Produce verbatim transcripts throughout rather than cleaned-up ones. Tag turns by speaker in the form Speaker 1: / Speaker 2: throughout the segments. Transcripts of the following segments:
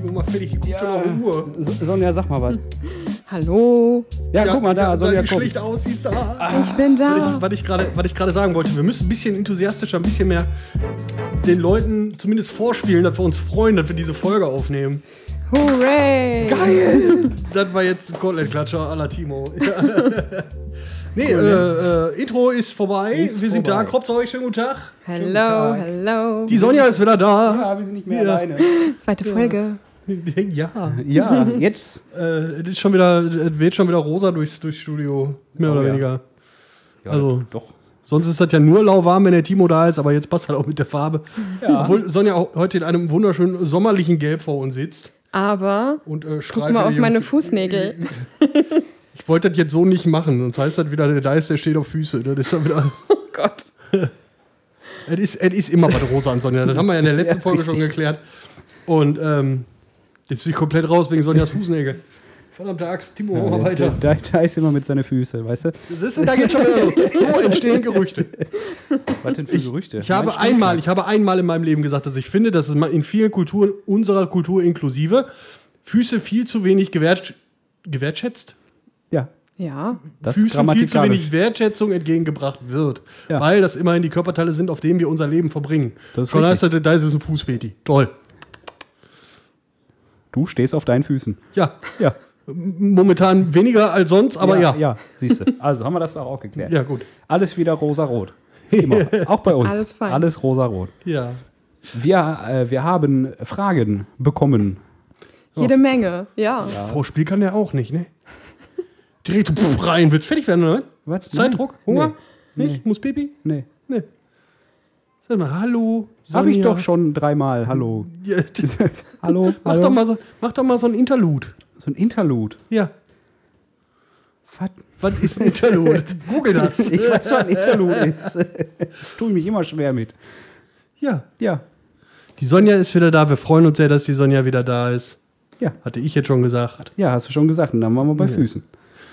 Speaker 1: Timo, mal fertig, ich guck schon auf die Uhr.
Speaker 2: So- Sonja, sag mal was.
Speaker 3: Hallo,
Speaker 2: Ja, guck mal da,
Speaker 1: ja,
Speaker 2: Sonja
Speaker 1: wie
Speaker 2: kommt.
Speaker 1: schlecht aussiehst da.
Speaker 3: ich bin da.
Speaker 1: Was ich- Was ich gerade was ich gerade sagen wollte, wir müssen ein bisschen enthusiastischer, ein bisschen mehr den Leuten zumindest vorspielen, dass wir uns freuen, dass wir diese Folge aufnehmen.
Speaker 3: Hooray!
Speaker 1: Geil! Das war jetzt ein Kotelettklatscher à la Timo. Ja. Nee, äh, äh, Intro ist vorbei.
Speaker 2: Ist
Speaker 1: wir sind
Speaker 2: vorbei.
Speaker 1: da. Kropf, euch schönen guten Tag.
Speaker 3: Hello,
Speaker 2: Tag.
Speaker 3: hello.
Speaker 1: Die Sonja ist wieder da.
Speaker 2: Ja, wir sind nicht mehr
Speaker 1: Ja.
Speaker 2: alleine.
Speaker 3: Zweite Folge.
Speaker 1: Ja.
Speaker 2: Ja, jetzt.
Speaker 1: Äh, es ist schon wieder, es weht schon wieder rosa durchs, durchs Studio. Mehr
Speaker 2: Oh,
Speaker 1: oder
Speaker 2: ja.
Speaker 1: weniger.
Speaker 2: Ja,
Speaker 1: Also-
Speaker 2: doch.
Speaker 1: Sonst ist das ja nur lauwarm, wenn der Timo da ist, aber jetzt passt halt auch mit der Farbe.
Speaker 2: Ja.
Speaker 1: Obwohl Sonja auch heute in einem wunderschönen sommerlichen Gelb vor uns sitzt.
Speaker 3: Aber
Speaker 1: Und, äh,
Speaker 3: guck mal auf meine Fußnägel.
Speaker 1: Ich wollte das jetzt so nicht machen, sonst heißt das wieder, der Dice, der steht auf Füße. Das ist dann wieder.
Speaker 3: Oh Gott.
Speaker 1: Es ist, es ist immer was rosa an Sonja. Das haben wir ja in der letzten
Speaker 2: Ja,
Speaker 1: Folge
Speaker 2: richtig.
Speaker 1: schon geklärt. Und ähm, jetzt bin ich komplett raus wegen Sonjas Fußnägel. Verdammte Axt, Timo, mach mal weiter.
Speaker 2: Da, da ist immer mit seinen Füßen, weißt du?
Speaker 1: Siehst du, da geht schon wieder los. So entstehen Gerüchte.
Speaker 2: Was denn für Gerüchte?
Speaker 1: Ich habe
Speaker 2: Meinst du
Speaker 1: einmal,
Speaker 2: nicht?
Speaker 1: ich habe einmal in meinem Leben gesagt, dass ich finde, dass es mal in vielen Kulturen, unserer Kultur inklusive, Füße viel zu wenig gewert, gewertschätzt.
Speaker 2: Ja,
Speaker 3: Ja.
Speaker 2: das ist
Speaker 1: Füßen viel zu
Speaker 2: grammatikalisch.
Speaker 1: wenig Wertschätzung entgegengebracht wird.
Speaker 2: Ja.
Speaker 1: Weil das immerhin die Körperteile sind, auf denen wir unser Leben verbringen.
Speaker 2: Das ist
Speaker 1: Schon
Speaker 2: richtig.
Speaker 1: heißt das, da ist es ein Fußfeti. Toll.
Speaker 2: Du stehst auf deinen Füßen.
Speaker 1: Ja,
Speaker 2: Ja.
Speaker 1: momentan weniger als sonst, aber ja.
Speaker 2: Ja, ja siehst du. Also haben wir das doch auch geklärt.
Speaker 1: Ja, gut.
Speaker 2: Alles wieder rosa-rot. Immer. Auch bei uns.
Speaker 3: Alles fein.
Speaker 2: Alles rosa-rot.
Speaker 1: Ja.
Speaker 2: Wir, äh, wir haben Fragen bekommen.
Speaker 3: Jede Menge. Ja.
Speaker 1: Vorspiel kann der auch nicht, ne? Direkt so pff, rein. Willst fertig werden, oder?
Speaker 2: Was?
Speaker 1: Zeitdruck?
Speaker 2: Nein.
Speaker 1: Hunger?
Speaker 2: Nee.
Speaker 1: Nicht? Muss Pipi?
Speaker 2: Nee.
Speaker 1: Ne. Sag mal, hallo.
Speaker 2: Habe ich
Speaker 1: Sonja.
Speaker 2: doch schon dreimal. Hallo.
Speaker 1: Ja,
Speaker 2: Hallo.
Speaker 1: mach,
Speaker 2: Hallo.
Speaker 1: doch mal so, mach doch mal so ein Interlude.
Speaker 2: So ein Interlude.
Speaker 1: Ja.
Speaker 2: Was?
Speaker 1: Was ist ein Interlude? Google das.
Speaker 2: Ich weiß, was ein Interlude ist. Tue ich mich immer schwer mit.
Speaker 1: Ja.
Speaker 2: Ja.
Speaker 1: Die Sonja ist wieder da. Wir freuen uns sehr, dass die Sonja wieder da ist.
Speaker 2: Ja.
Speaker 1: Hatte ich jetzt schon gesagt.
Speaker 2: Ja, hast du schon gesagt. Und dann waren wir bei Füßen.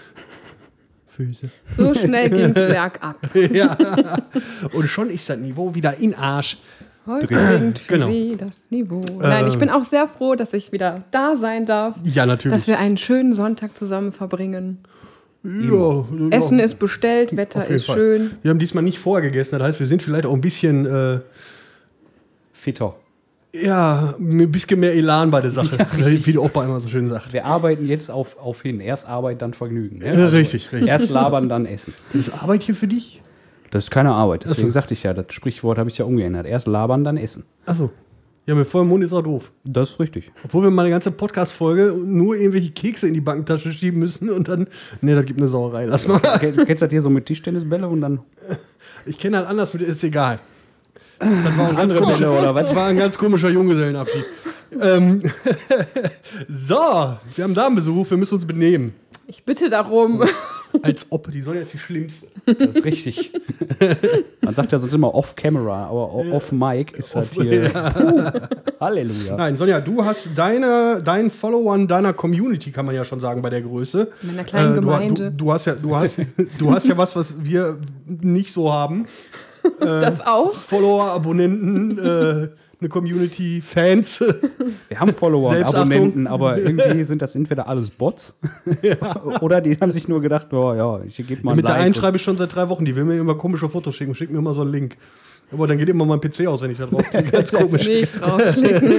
Speaker 1: Füße.
Speaker 3: So schnell ging's bergab.
Speaker 1: Ja. Und schon ist das Niveau wieder in Arsch.
Speaker 3: Heute
Speaker 2: Drin.
Speaker 3: sinkt für
Speaker 1: Genau.
Speaker 3: Sie das Niveau. Nein, ich
Speaker 1: Ähm.
Speaker 3: bin auch sehr froh, dass ich wieder da sein darf.
Speaker 1: Ja, natürlich.
Speaker 3: Dass wir einen schönen Sonntag zusammen verbringen.
Speaker 1: ja,
Speaker 3: Essen
Speaker 1: ja.
Speaker 3: ist bestellt, Wetter
Speaker 1: Auf jeden
Speaker 3: ist
Speaker 1: Fall.
Speaker 3: schön.
Speaker 1: Wir haben diesmal nicht vorher gegessen. Das heißt, wir sind vielleicht auch ein bisschen, äh,
Speaker 2: Fitter.
Speaker 1: ja, ein bisschen mehr Elan bei der Sache. Wie der Opa immer so schön sagt.
Speaker 2: Wir arbeiten jetzt auf, auf hin. Erst Arbeit, dann Vergnügen. Ne?
Speaker 1: Ja, richtig, richtig.
Speaker 2: Erst labern, dann essen.
Speaker 1: Ist Arbeit hier für dich?
Speaker 2: Das ist keine Arbeit. Deswegen
Speaker 1: Ach so.
Speaker 2: sagte ich ja, das Sprichwort habe ich ja umgeändert. Erst labern, dann essen.
Speaker 1: Achso. Ja, mit vollem Mund ist auch doof.
Speaker 2: Das ist richtig.
Speaker 1: Obwohl wir mal eine ganze Podcast-Folge nur irgendwelche Kekse in die Bankentasche schieben müssen und dann. Nee, das gibt eine Sauerei. Lass mal.
Speaker 2: Du kennst das hier so mit Tischtennisbälle und dann.
Speaker 1: Ich kenne halt anders mit, ist egal. Das war ein ganz
Speaker 2: Andere
Speaker 1: komischer,
Speaker 2: Bälle, oder was?
Speaker 1: Das war ein ganz komischer Junggesellenabschied. ähm, so, wir haben Damenbesuch, wir müssen uns benehmen.
Speaker 3: Ich bitte darum.
Speaker 1: Als ob, die soll jetzt die schlimmste.
Speaker 2: Das ist richtig. Man sagt ja sonst immer off-camera, aber o- off-mic ist halt hier. Puh. Halleluja.
Speaker 1: Nein, Sonja, du hast deine, deinen Followern deiner Community, kann man ja schon sagen, bei der Größe.
Speaker 3: Meiner kleinen
Speaker 1: du,
Speaker 3: Gemeinde.
Speaker 1: Du, du, hast ja, du, hast, du hast ja was, was wir nicht so haben.
Speaker 3: Das auch?
Speaker 1: Follower, Abonnenten, äh, eine Community, Fans.
Speaker 2: Wir haben Follower und
Speaker 1: Selbstachtung.
Speaker 2: Abonnenten, aber irgendwie sind das entweder alles Bots oder die haben sich nur gedacht, oh ja, ich gebe mal ein
Speaker 1: Mit der
Speaker 2: Like
Speaker 1: einen
Speaker 2: und-
Speaker 1: schreibe ich schon seit drei Wochen, die will mir immer komische Fotos schicken, schickt mir immer so einen Link. Aber dann geht immer mein P C aus, wenn ich da drauf klicke. Ganz komisch.
Speaker 3: Nicht draufschicken.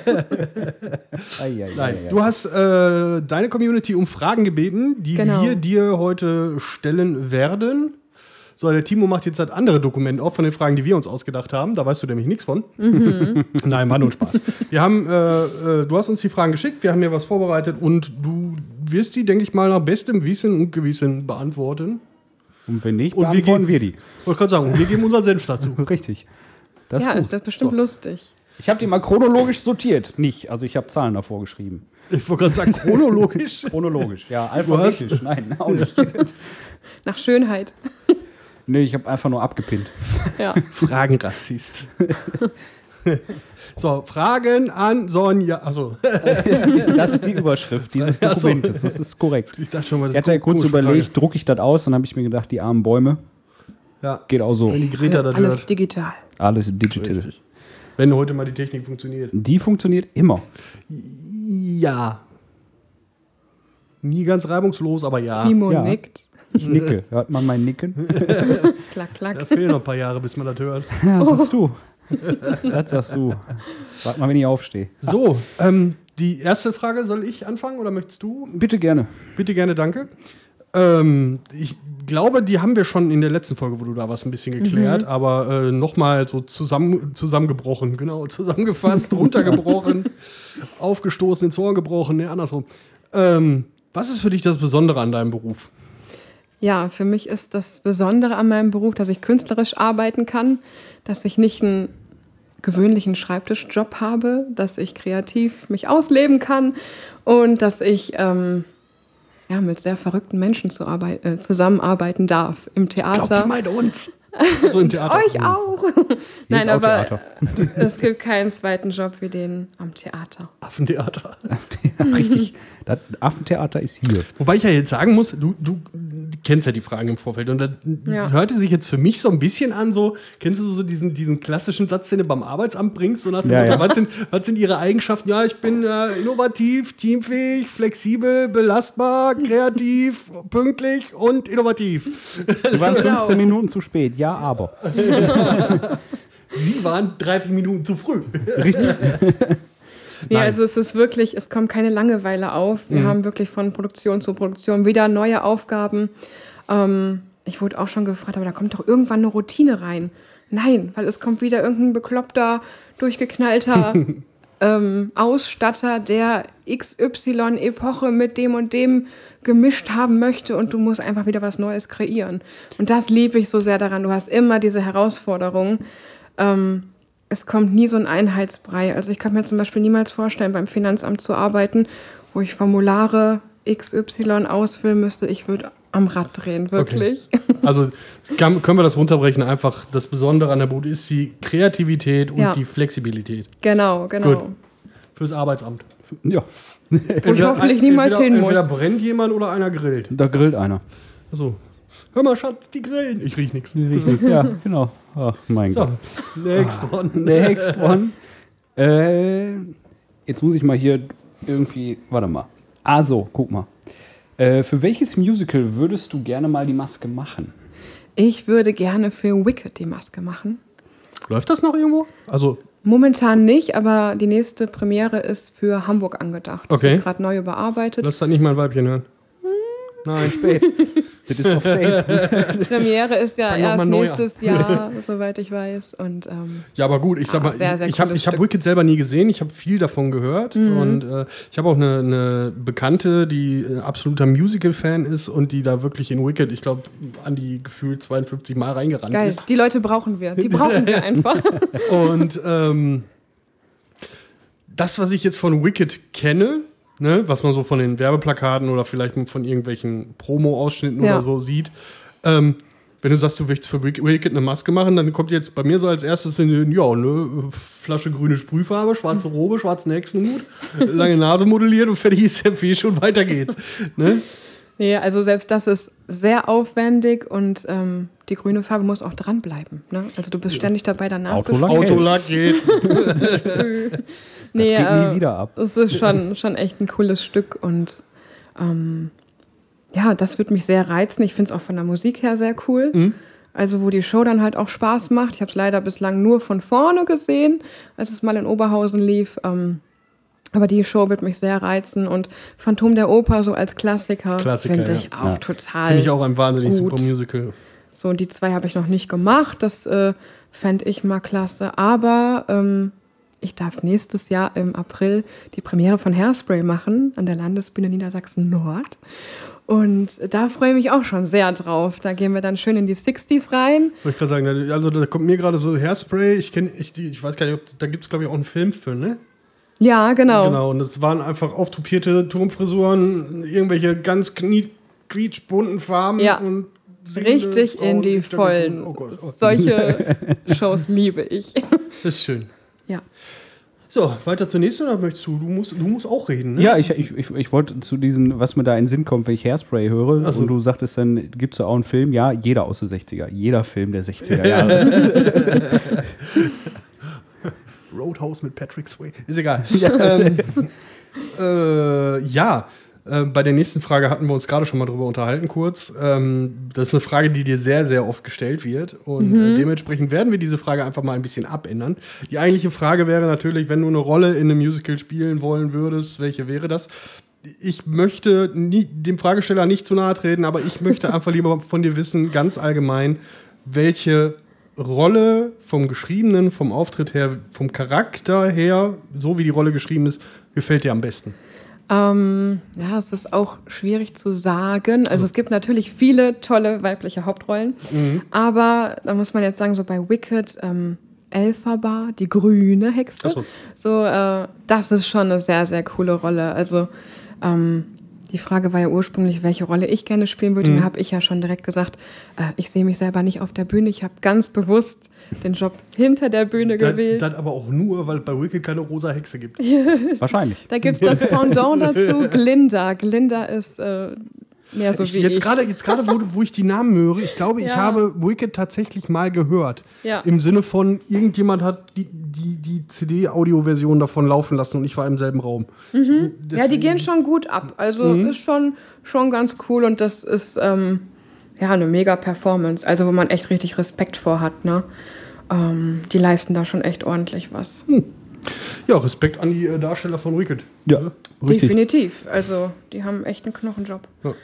Speaker 2: Ei, ei, ei,
Speaker 1: Nein,
Speaker 2: ei, ei.
Speaker 1: du hast äh, deine Community um Fragen gebeten, die
Speaker 3: Genau.
Speaker 1: wir dir heute stellen werden. So, der Timo macht jetzt das andere Dokument auf von den Fragen, die wir uns ausgedacht haben. Da weißt du nämlich nichts von. Nein, war nur ein Spaß. Wir haben, äh, äh, du hast uns die Fragen geschickt, wir haben hier was vorbereitet und du wirst die, denke ich mal, nach bestem Wissen und Gewissen beantworten.
Speaker 2: Und wenn nicht,
Speaker 1: Und wir
Speaker 2: beantworten
Speaker 1: geben-
Speaker 2: wir die.
Speaker 1: Wollte gerade sagen, und wir geben unseren Senf dazu.
Speaker 2: Richtig. Das
Speaker 3: Ja,
Speaker 2: ist
Speaker 3: das
Speaker 2: gut.
Speaker 3: wird bestimmt
Speaker 1: So.
Speaker 3: lustig.
Speaker 2: Ich habe die mal chronologisch sortiert. Nicht, also ich habe Zahlen davor geschrieben.
Speaker 1: Ich wollte gerade sagen, chronologisch.
Speaker 2: Chronologisch, ja,
Speaker 1: hast-
Speaker 2: alphabetisch. Nein, auch nicht.
Speaker 3: Nach Schönheit.
Speaker 2: Nee, ich habe einfach nur abgepinnt.
Speaker 3: Ja.
Speaker 1: Fragenrassist. So, Fragen an Sonja. Also,
Speaker 2: Das ist die Überschrift dieses
Speaker 1: Ach so.
Speaker 2: Dokumentes. Das ist korrekt.
Speaker 1: ich dachte schon, was
Speaker 2: Ich hatte ja kurz überlegt, drucke ich das aus, dann habe ich mir gedacht, die armen Bäume,
Speaker 1: Ja,
Speaker 2: geht auch so.
Speaker 1: wenn die Greta da
Speaker 3: Alles
Speaker 1: hört.
Speaker 3: digital.
Speaker 2: Alles digital.
Speaker 1: Richtig. Wenn heute mal die Technik funktioniert.
Speaker 2: Die funktioniert immer.
Speaker 1: Ja. Nie ganz reibungslos, aber ja.
Speaker 3: Timo
Speaker 2: Ja.
Speaker 3: nickt.
Speaker 2: Ich nicke. Hört man mein Nicken?
Speaker 3: Klack,
Speaker 1: Da
Speaker 3: klack.
Speaker 1: fehlen noch ein paar Jahre, bis man das hört.
Speaker 2: Ja, das sagst du. Das sagst du. Warte mal, wenn ich aufstehe.
Speaker 1: So, ähm, die erste Frage, soll ich anfangen oder möchtest du?
Speaker 2: Bitte gerne.
Speaker 1: Bitte gerne, danke. Ähm, ich glaube, die haben wir schon in der letzten Folge, wo du da warst, ein bisschen geklärt, aber äh, nochmal so zusammen, zusammengebrochen, genau, zusammengefasst, runtergebrochen, aufgestoßen, ins Ohr gebrochen, ne, andersrum. Ähm, was ist für dich das Besondere an deinem Beruf?
Speaker 3: Ja, für mich ist das Besondere an meinem Beruf, dass ich künstlerisch arbeiten kann, dass ich nicht einen gewöhnlichen Schreibtischjob habe, dass ich kreativ mich ausleben kann und dass ich ähm, ja, mit sehr verrückten Menschen zu arbeit- äh, zusammenarbeiten darf im Theater.
Speaker 1: meint uns. So im Theater.
Speaker 3: Euch auch. Nein,
Speaker 2: auch
Speaker 3: aber
Speaker 2: Theater.
Speaker 3: es gibt keinen zweiten Job wie den am Theater.
Speaker 1: Affentheater.
Speaker 2: Richtig. Das Affentheater ist hier.
Speaker 1: Wobei ich ja jetzt sagen muss, du, du kennst ja die Fragen im Vorfeld und das
Speaker 3: Ja.
Speaker 1: hörte sich jetzt für mich so ein bisschen an, so, kennst du so diesen, diesen klassischen Satz, den du beim Arbeitsamt bringst, so nach dem
Speaker 2: Ja,
Speaker 1: Motto,
Speaker 2: ja.
Speaker 1: was, sind, was sind ihre Eigenschaften? Ja, ich bin äh, innovativ, teamfähig, flexibel, belastbar, kreativ, pünktlich und innovativ.
Speaker 2: Wir waren
Speaker 3: Genau.
Speaker 2: fünfzehn Minuten zu spät. Ja, aber.
Speaker 1: Die waren dreißig Minuten zu früh.
Speaker 3: Ja,
Speaker 1: Nein.
Speaker 3: also es ist wirklich, es kommt keine Langeweile auf. Wir haben wirklich von Produktion zu Produktion wieder neue Aufgaben. Ähm, ich wurde auch schon gefragt, aber da kommt doch irgendwann eine Routine rein. Nein, weil es kommt wieder irgendein bekloppter, durchgeknallter ähm, Ausstatter, der X Y-Epoche mit dem und dem gemischt haben möchte und du musst einfach wieder was Neues kreieren. Und das liebe ich so sehr daran. Du hast immer diese Herausforderung. Ähm, es kommt nie so ein Einheitsbrei. Also ich kann mir zum Beispiel niemals vorstellen, beim Finanzamt zu arbeiten, wo ich Formulare X Y ausfüllen müsste. Ich würde am Rad drehen, wirklich.
Speaker 1: Also kann, können wir das runterbrechen, einfach das Besondere an der Bude ist die Kreativität und
Speaker 3: Ja.
Speaker 1: die Flexibilität
Speaker 3: Genau, genau.
Speaker 1: Gut. fürs Arbeitsamt.
Speaker 2: Ja.
Speaker 3: Wo ich hoffentlich niemals
Speaker 1: entweder,
Speaker 3: hin muss.
Speaker 1: Entweder brennt jemand oder einer grillt.
Speaker 2: Da grillt einer.
Speaker 1: Achso. Hör mal, Schatz, die grillen. Ich riech nichts.
Speaker 2: Richtig. Ja, genau. Ach, mein
Speaker 1: So,
Speaker 2: Gott.
Speaker 1: next one.
Speaker 2: Next one. Äh, jetzt muss ich mal hier irgendwie. Warte mal. Ah, so, guck mal. Äh, für welches Musical würdest du gerne mal die Maske machen?
Speaker 3: Ich würde gerne für Wicked die Maske machen.
Speaker 1: Läuft das noch irgendwo? Also,
Speaker 3: Momentan nicht, aber die nächste Premiere ist für Hamburg angedacht. Das
Speaker 1: Okay.
Speaker 3: wird gerade neu überarbeitet.
Speaker 1: lass da nicht mein Weibchen hören. Nein, spät.
Speaker 2: Das ist auf Date.
Speaker 3: Die Premiere ist ja
Speaker 1: Fang noch mal
Speaker 3: erst
Speaker 1: neu
Speaker 3: nächstes Jahr, soweit ich weiß. Und ähm,
Speaker 1: Ja, aber gut, ich sag
Speaker 3: Ah,
Speaker 1: mal,
Speaker 3: sehr, sehr
Speaker 1: ich, ich habe
Speaker 3: cooles
Speaker 1: ich hab
Speaker 3: Stück.
Speaker 1: Wicked selber nie gesehen, ich habe viel davon gehört
Speaker 3: Mhm.
Speaker 1: und äh, ich habe auch eine, eine Bekannte, die äh, absoluter Musical-Fan ist und die da wirklich in Wicked, ich glaube, an die gefühlt zweiundfünfzig Mal reingerannt
Speaker 3: geil,
Speaker 1: ist.
Speaker 3: die Leute brauchen wir. Die brauchen wir einfach.
Speaker 1: Und ähm, das, was ich jetzt von Wicked kenne, ne, was man so von den Werbeplakaten oder vielleicht von irgendwelchen Promo-Ausschnitten
Speaker 3: Ja.
Speaker 1: oder so sieht, ähm, wenn du sagst, du möchtest für Wick- Wicked eine Maske machen, dann kommt jetzt bei mir so als erstes in den, ja, ne, Flasche grüne Sprühfarbe, schwarze Robe, schwarzen Hexenhut, lange Nase modelliert und fertig ist der Fisch und weiter geht's. Ne?
Speaker 3: Nee, also selbst das ist sehr aufwendig und ähm, die grüne Farbe muss auch dranbleiben. Ne? Also du bist ständig dabei, danach
Speaker 2: Autolack.
Speaker 3: zu
Speaker 1: Autolack geht.
Speaker 3: Nee,
Speaker 2: geht nie
Speaker 3: äh,
Speaker 2: wieder ab.
Speaker 3: Es ist schon, schon echt ein cooles Stück und ähm, ja, das wird mich sehr reizen. Ich finde es auch von der Musik her sehr cool.
Speaker 1: Mhm.
Speaker 3: Also wo die Show dann halt auch Spaß macht. Ich habe es leider bislang nur von vorne gesehen, als es mal in Oberhausen lief. Ähm, aber die Show wird mich sehr reizen und Phantom der Oper so als Klassiker,
Speaker 1: Klassiker,
Speaker 3: finde
Speaker 1: ja.
Speaker 3: ich auch
Speaker 2: Ja.
Speaker 3: total
Speaker 1: Finde ich auch ein wahnsinnig
Speaker 3: gut.
Speaker 1: super Musical.
Speaker 3: So, und die zwei habe ich noch nicht gemacht. Das äh, fände ich mal klasse. Aber ähm, ich darf nächstes Jahr im April die Premiere von Hairspray machen an der Landesbühne Niedersachsen Nord. Und da freue ich mich auch schon sehr drauf. Da gehen wir dann schön in die sechziger rein.
Speaker 1: Wollte ich gerade sagen, also da kommt mir gerade so Hairspray, ich kenne, ich, die- ich weiß gar nicht, ob, da gibt es glaube ich auch einen Film für, ne?
Speaker 3: Ja, genau.
Speaker 1: Genau, und es waren einfach auftopierte Turmfrisuren, irgendwelche ganz knie quietschbunten Farben
Speaker 3: Ja.
Speaker 1: und singende
Speaker 3: Richtig
Speaker 1: Frauen
Speaker 3: in die
Speaker 1: Stöcke
Speaker 3: Vollen.
Speaker 1: zu- Oh Gott, oh.
Speaker 3: Solche Shows liebe ich.
Speaker 1: Das ist schön.
Speaker 3: Ja.
Speaker 1: So, weiter zur nächsten oder möchtest du? Du musst, du musst auch reden, ne?
Speaker 2: Ja, ich, ich, ich, ich wollte zu diesen, was mir da in den Sinn kommt, wenn ich Hairspray höre.
Speaker 1: Ach so.
Speaker 2: Und du sagtest dann, gibt es da auch einen Film? Ja, jeder aus den sechziger. Jeder Film der sechziger Jahre.
Speaker 1: Roadhouse mit Patrick Swayze. Ist egal. ähm, äh, ja, äh, bei der nächsten Frage hatten wir uns gerade schon mal drüber unterhalten kurz. Ähm, das ist eine Frage, die dir sehr, sehr oft gestellt wird. Und mhm. äh, dementsprechend werden wir diese Frage einfach mal ein bisschen abändern. Die eigentliche Frage wäre natürlich, wenn du eine Rolle in einem Musical spielen wollen würdest, welche wäre das? Ich möchte nie, dem Fragesteller nicht zu nahe treten, aber ich möchte einfach lieber von dir wissen, ganz allgemein, welche Rolle vom Geschriebenen, vom Auftritt her, vom Charakter her, so wie die Rolle geschrieben ist, gefällt dir am besten?
Speaker 3: Ähm, ja, es ist auch schwierig zu sagen. Also es gibt natürlich viele tolle weibliche Hauptrollen, mhm. aber da muss man jetzt sagen, so bei Wicked, ähm, Elphaba, die grüne Hexe, so, so äh, das ist schon eine sehr, sehr coole Rolle. Also ähm, die Frage war ja ursprünglich, welche Rolle ich gerne spielen würde. Mhm. Da habe ich ja schon direkt gesagt, äh, ich sehe mich selber nicht auf der Bühne. Ich habe ganz bewusst den Job hinter der Bühne
Speaker 1: das,
Speaker 3: gewählt.
Speaker 1: Das aber auch nur, weil es bei Wicked keine rosa Hexe gibt.
Speaker 2: Wahrscheinlich.
Speaker 3: Da gibt es das Pendant dazu, Glinda. Glinda ist äh, mehr so
Speaker 1: ich,
Speaker 3: wie
Speaker 1: jetzt
Speaker 3: ich.
Speaker 1: Grade, jetzt gerade, wo, wo ich die Namen höre, ich glaube, ja. ich habe Wicked tatsächlich mal gehört.
Speaker 3: Ja.
Speaker 1: Im Sinne von, irgendjemand hat die, die, die C D-Audio-Version davon laufen lassen und ich war im selben Raum.
Speaker 3: Mhm. Ja, die gehen schon gut ab. Also mhm. ist schon, schon ganz cool und das ist ähm, ja eine mega Performance. Also wo man echt richtig Respekt vor hat, ne? Ähm, die leisten da schon echt ordentlich was.
Speaker 1: Hm. Ja, Respekt an die äh, Darsteller von Wicked.
Speaker 2: Ja,
Speaker 3: definitiv. Also, die haben echt einen Knochenjob. Ja.
Speaker 2: Ja,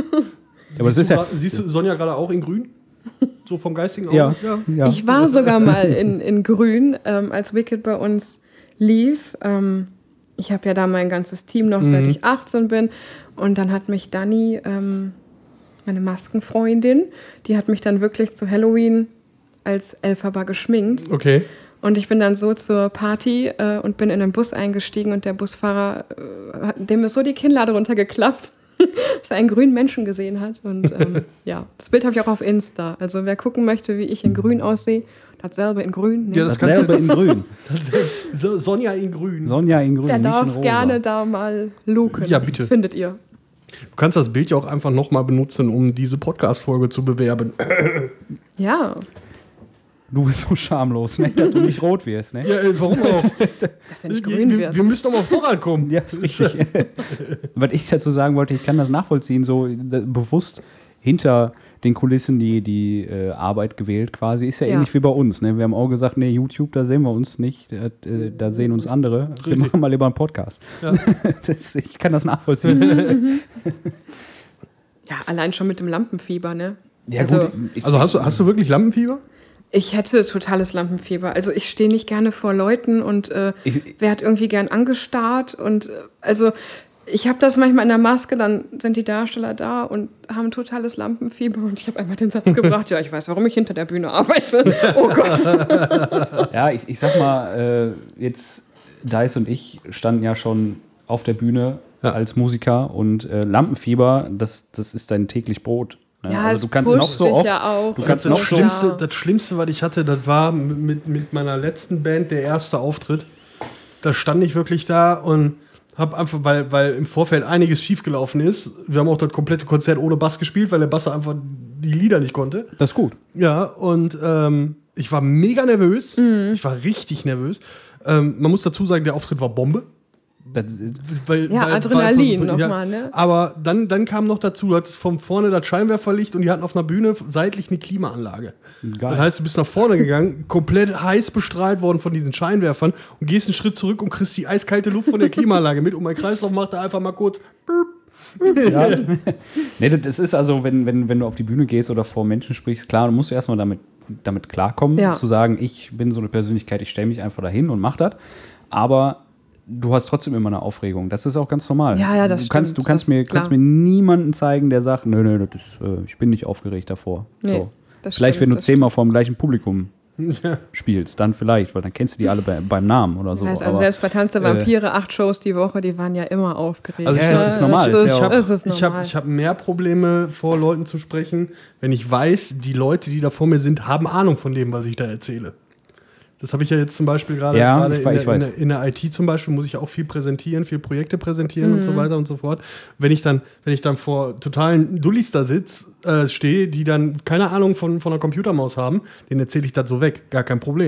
Speaker 2: aber
Speaker 1: siehst,
Speaker 2: das ist
Speaker 1: du,
Speaker 2: ja,
Speaker 1: siehst du Sonja gerade auch in Grün? So vom geistigen Auge?
Speaker 2: Ja.
Speaker 1: Ja.
Speaker 2: ja.
Speaker 3: Ich war sogar mal in, in Grün, ähm, als Wicked bei uns lief. Ähm, ich habe ja da mein ganzes Team noch, mhm. seit ich achtzehn bin. Und dann hat mich Dani, ähm, meine Maskenfreundin, die hat mich dann wirklich zu Halloween als Elphaba geschminkt.
Speaker 1: Okay.
Speaker 3: Und ich bin dann so zur Party äh, und bin in den Bus eingestiegen und der Busfahrer, äh, dem ist so die Kinnlade runtergeklappt, dass er einen grünen Menschen gesehen hat. Und ähm, ja, das Bild habe ich auch auf Insta. Also wer gucken möchte, wie ich in Grün aussehe, dasselbe in Grün. Ne?
Speaker 2: Ja, das dasselbe in Grün.
Speaker 1: so, Sonja in Grün.
Speaker 2: Sonja in Grün,
Speaker 3: der
Speaker 2: nicht
Speaker 3: darf
Speaker 2: in rosa.
Speaker 3: gerne da mal luken.
Speaker 1: Ja, bitte.
Speaker 3: Das findet ihr.
Speaker 1: Du kannst das Bild ja auch einfach nochmal benutzen, um diese Podcast-Folge zu bewerben.
Speaker 3: Ja.
Speaker 2: Du bist so schamlos, ne? Dass du nicht rot wirst, ne?
Speaker 1: Ja, äh, warum auch?
Speaker 3: Dass er nicht grün
Speaker 1: wir,
Speaker 3: wird.
Speaker 1: wir müssen doch mal vorankommen.
Speaker 2: Ja, ist richtig. Was ich dazu sagen wollte, ich kann das nachvollziehen, so da, bewusst hinter den Kulissen die, die äh, Arbeit gewählt quasi. Ist ja, ja ähnlich wie bei uns, ne? Wir haben auch gesagt, ne, YouTube, da sehen wir uns nicht, äh, da sehen uns andere. Richtig. Wir machen mal lieber einen Podcast. Ja. Das, ich kann das nachvollziehen.
Speaker 3: Ja, allein schon mit dem Lampenfieber, ne?
Speaker 2: Ja,
Speaker 3: also,
Speaker 2: gut. Ich,
Speaker 1: also hast du, hast du wirklich Lampenfieber?
Speaker 3: Ich hätte totales Lampenfieber. Also ich stehe nicht gerne vor Leuten und äh, ich, wer hat irgendwie gern angestarrt und äh, also ich habe das manchmal in der Maske, dann sind die Darsteller da und haben totales Lampenfieber und ich habe einmal den Satz gebracht, ja, ich weiß, warum ich hinter der Bühne arbeite. Oh Gott.
Speaker 2: Ja, ich, ich sag mal, äh, jetzt Dice und ich standen ja schon auf der Bühne ja. als Musiker und äh, Lampenfieber, das, das ist dein täglich Brot.
Speaker 3: Ja,
Speaker 2: also du kannst noch so oft.
Speaker 3: Ja auch.
Speaker 2: Du kannst
Speaker 1: das,
Speaker 2: noch
Speaker 1: Schlimmste,
Speaker 3: ja.
Speaker 1: das Schlimmste, was ich hatte, das war mit, mit meiner letzten Band der erste Auftritt. Da stand ich wirklich da und habe einfach, weil, weil im Vorfeld einiges schiefgelaufen ist. Wir haben auch das komplette Konzert ohne Bass gespielt, weil der Bass einfach die Lieder nicht konnte.
Speaker 2: Das ist gut.
Speaker 1: Ja, und ähm, ich war mega nervös. Mhm. Ich war richtig nervös. Ähm, man muss dazu sagen, der Auftritt war Bombe.
Speaker 2: Das,
Speaker 3: weil, ja, weil, Adrenalin weil, nochmal,
Speaker 1: ja,
Speaker 3: ne?
Speaker 1: Aber dann, dann kam noch dazu, du hattest von vorne das Scheinwerferlicht und die hatten auf einer Bühne seitlich eine Klimaanlage. Geil. Das heißt, du bist nach vorne gegangen, komplett heiß bestrahlt worden von diesen Scheinwerfern und gehst einen Schritt zurück und kriegst die eiskalte Luft von der Klimaanlage mit und mein Kreislauf macht da einfach mal kurz
Speaker 2: ja. Nee, das ist also, wenn, wenn, wenn du auf die Bühne gehst oder vor Menschen sprichst, klar, du musst erstmal damit, damit klarkommen, ja. zu sagen, ich bin so eine Persönlichkeit, ich stelle mich einfach dahin und mach das. Aber du hast trotzdem immer eine Aufregung. Das ist auch ganz normal.
Speaker 3: Ja, ja, das
Speaker 2: du kannst,
Speaker 3: stimmt.
Speaker 2: Du kannst mir, kannst mir niemanden zeigen, der sagt, nö, nö, das ist, äh, ich bin nicht aufgeregt davor. Nee, so. Vielleicht, stimmt, wenn du zehnmal vor dem gleichen Publikum spielst, dann vielleicht, weil dann kennst du die alle bei, beim Namen oder so.
Speaker 3: Heißt, also aber, selbst bei Tanz der Vampire, äh, acht Shows die Woche, die waren ja immer aufgeregt.
Speaker 1: Also
Speaker 2: ja, das ist normal.
Speaker 1: Ich,
Speaker 2: ich
Speaker 1: habe hab, hab mehr Probleme, vor Leuten zu sprechen, wenn ich weiß, die Leute, die da vor mir sind, haben Ahnung von dem, was ich da erzähle. Das habe ich ja jetzt zum Beispiel gerade
Speaker 2: ja,
Speaker 1: in, in, in, in der I T zum Beispiel, muss ich auch viel präsentieren, viel Projekte präsentieren mhm. und so weiter und so fort. Wenn ich dann, wenn ich dann vor totalen Dullis da sitz, äh, stehe, die dann keine Ahnung von, von einer Computermaus haben, denen erzähle ich das so weg, gar kein Problem.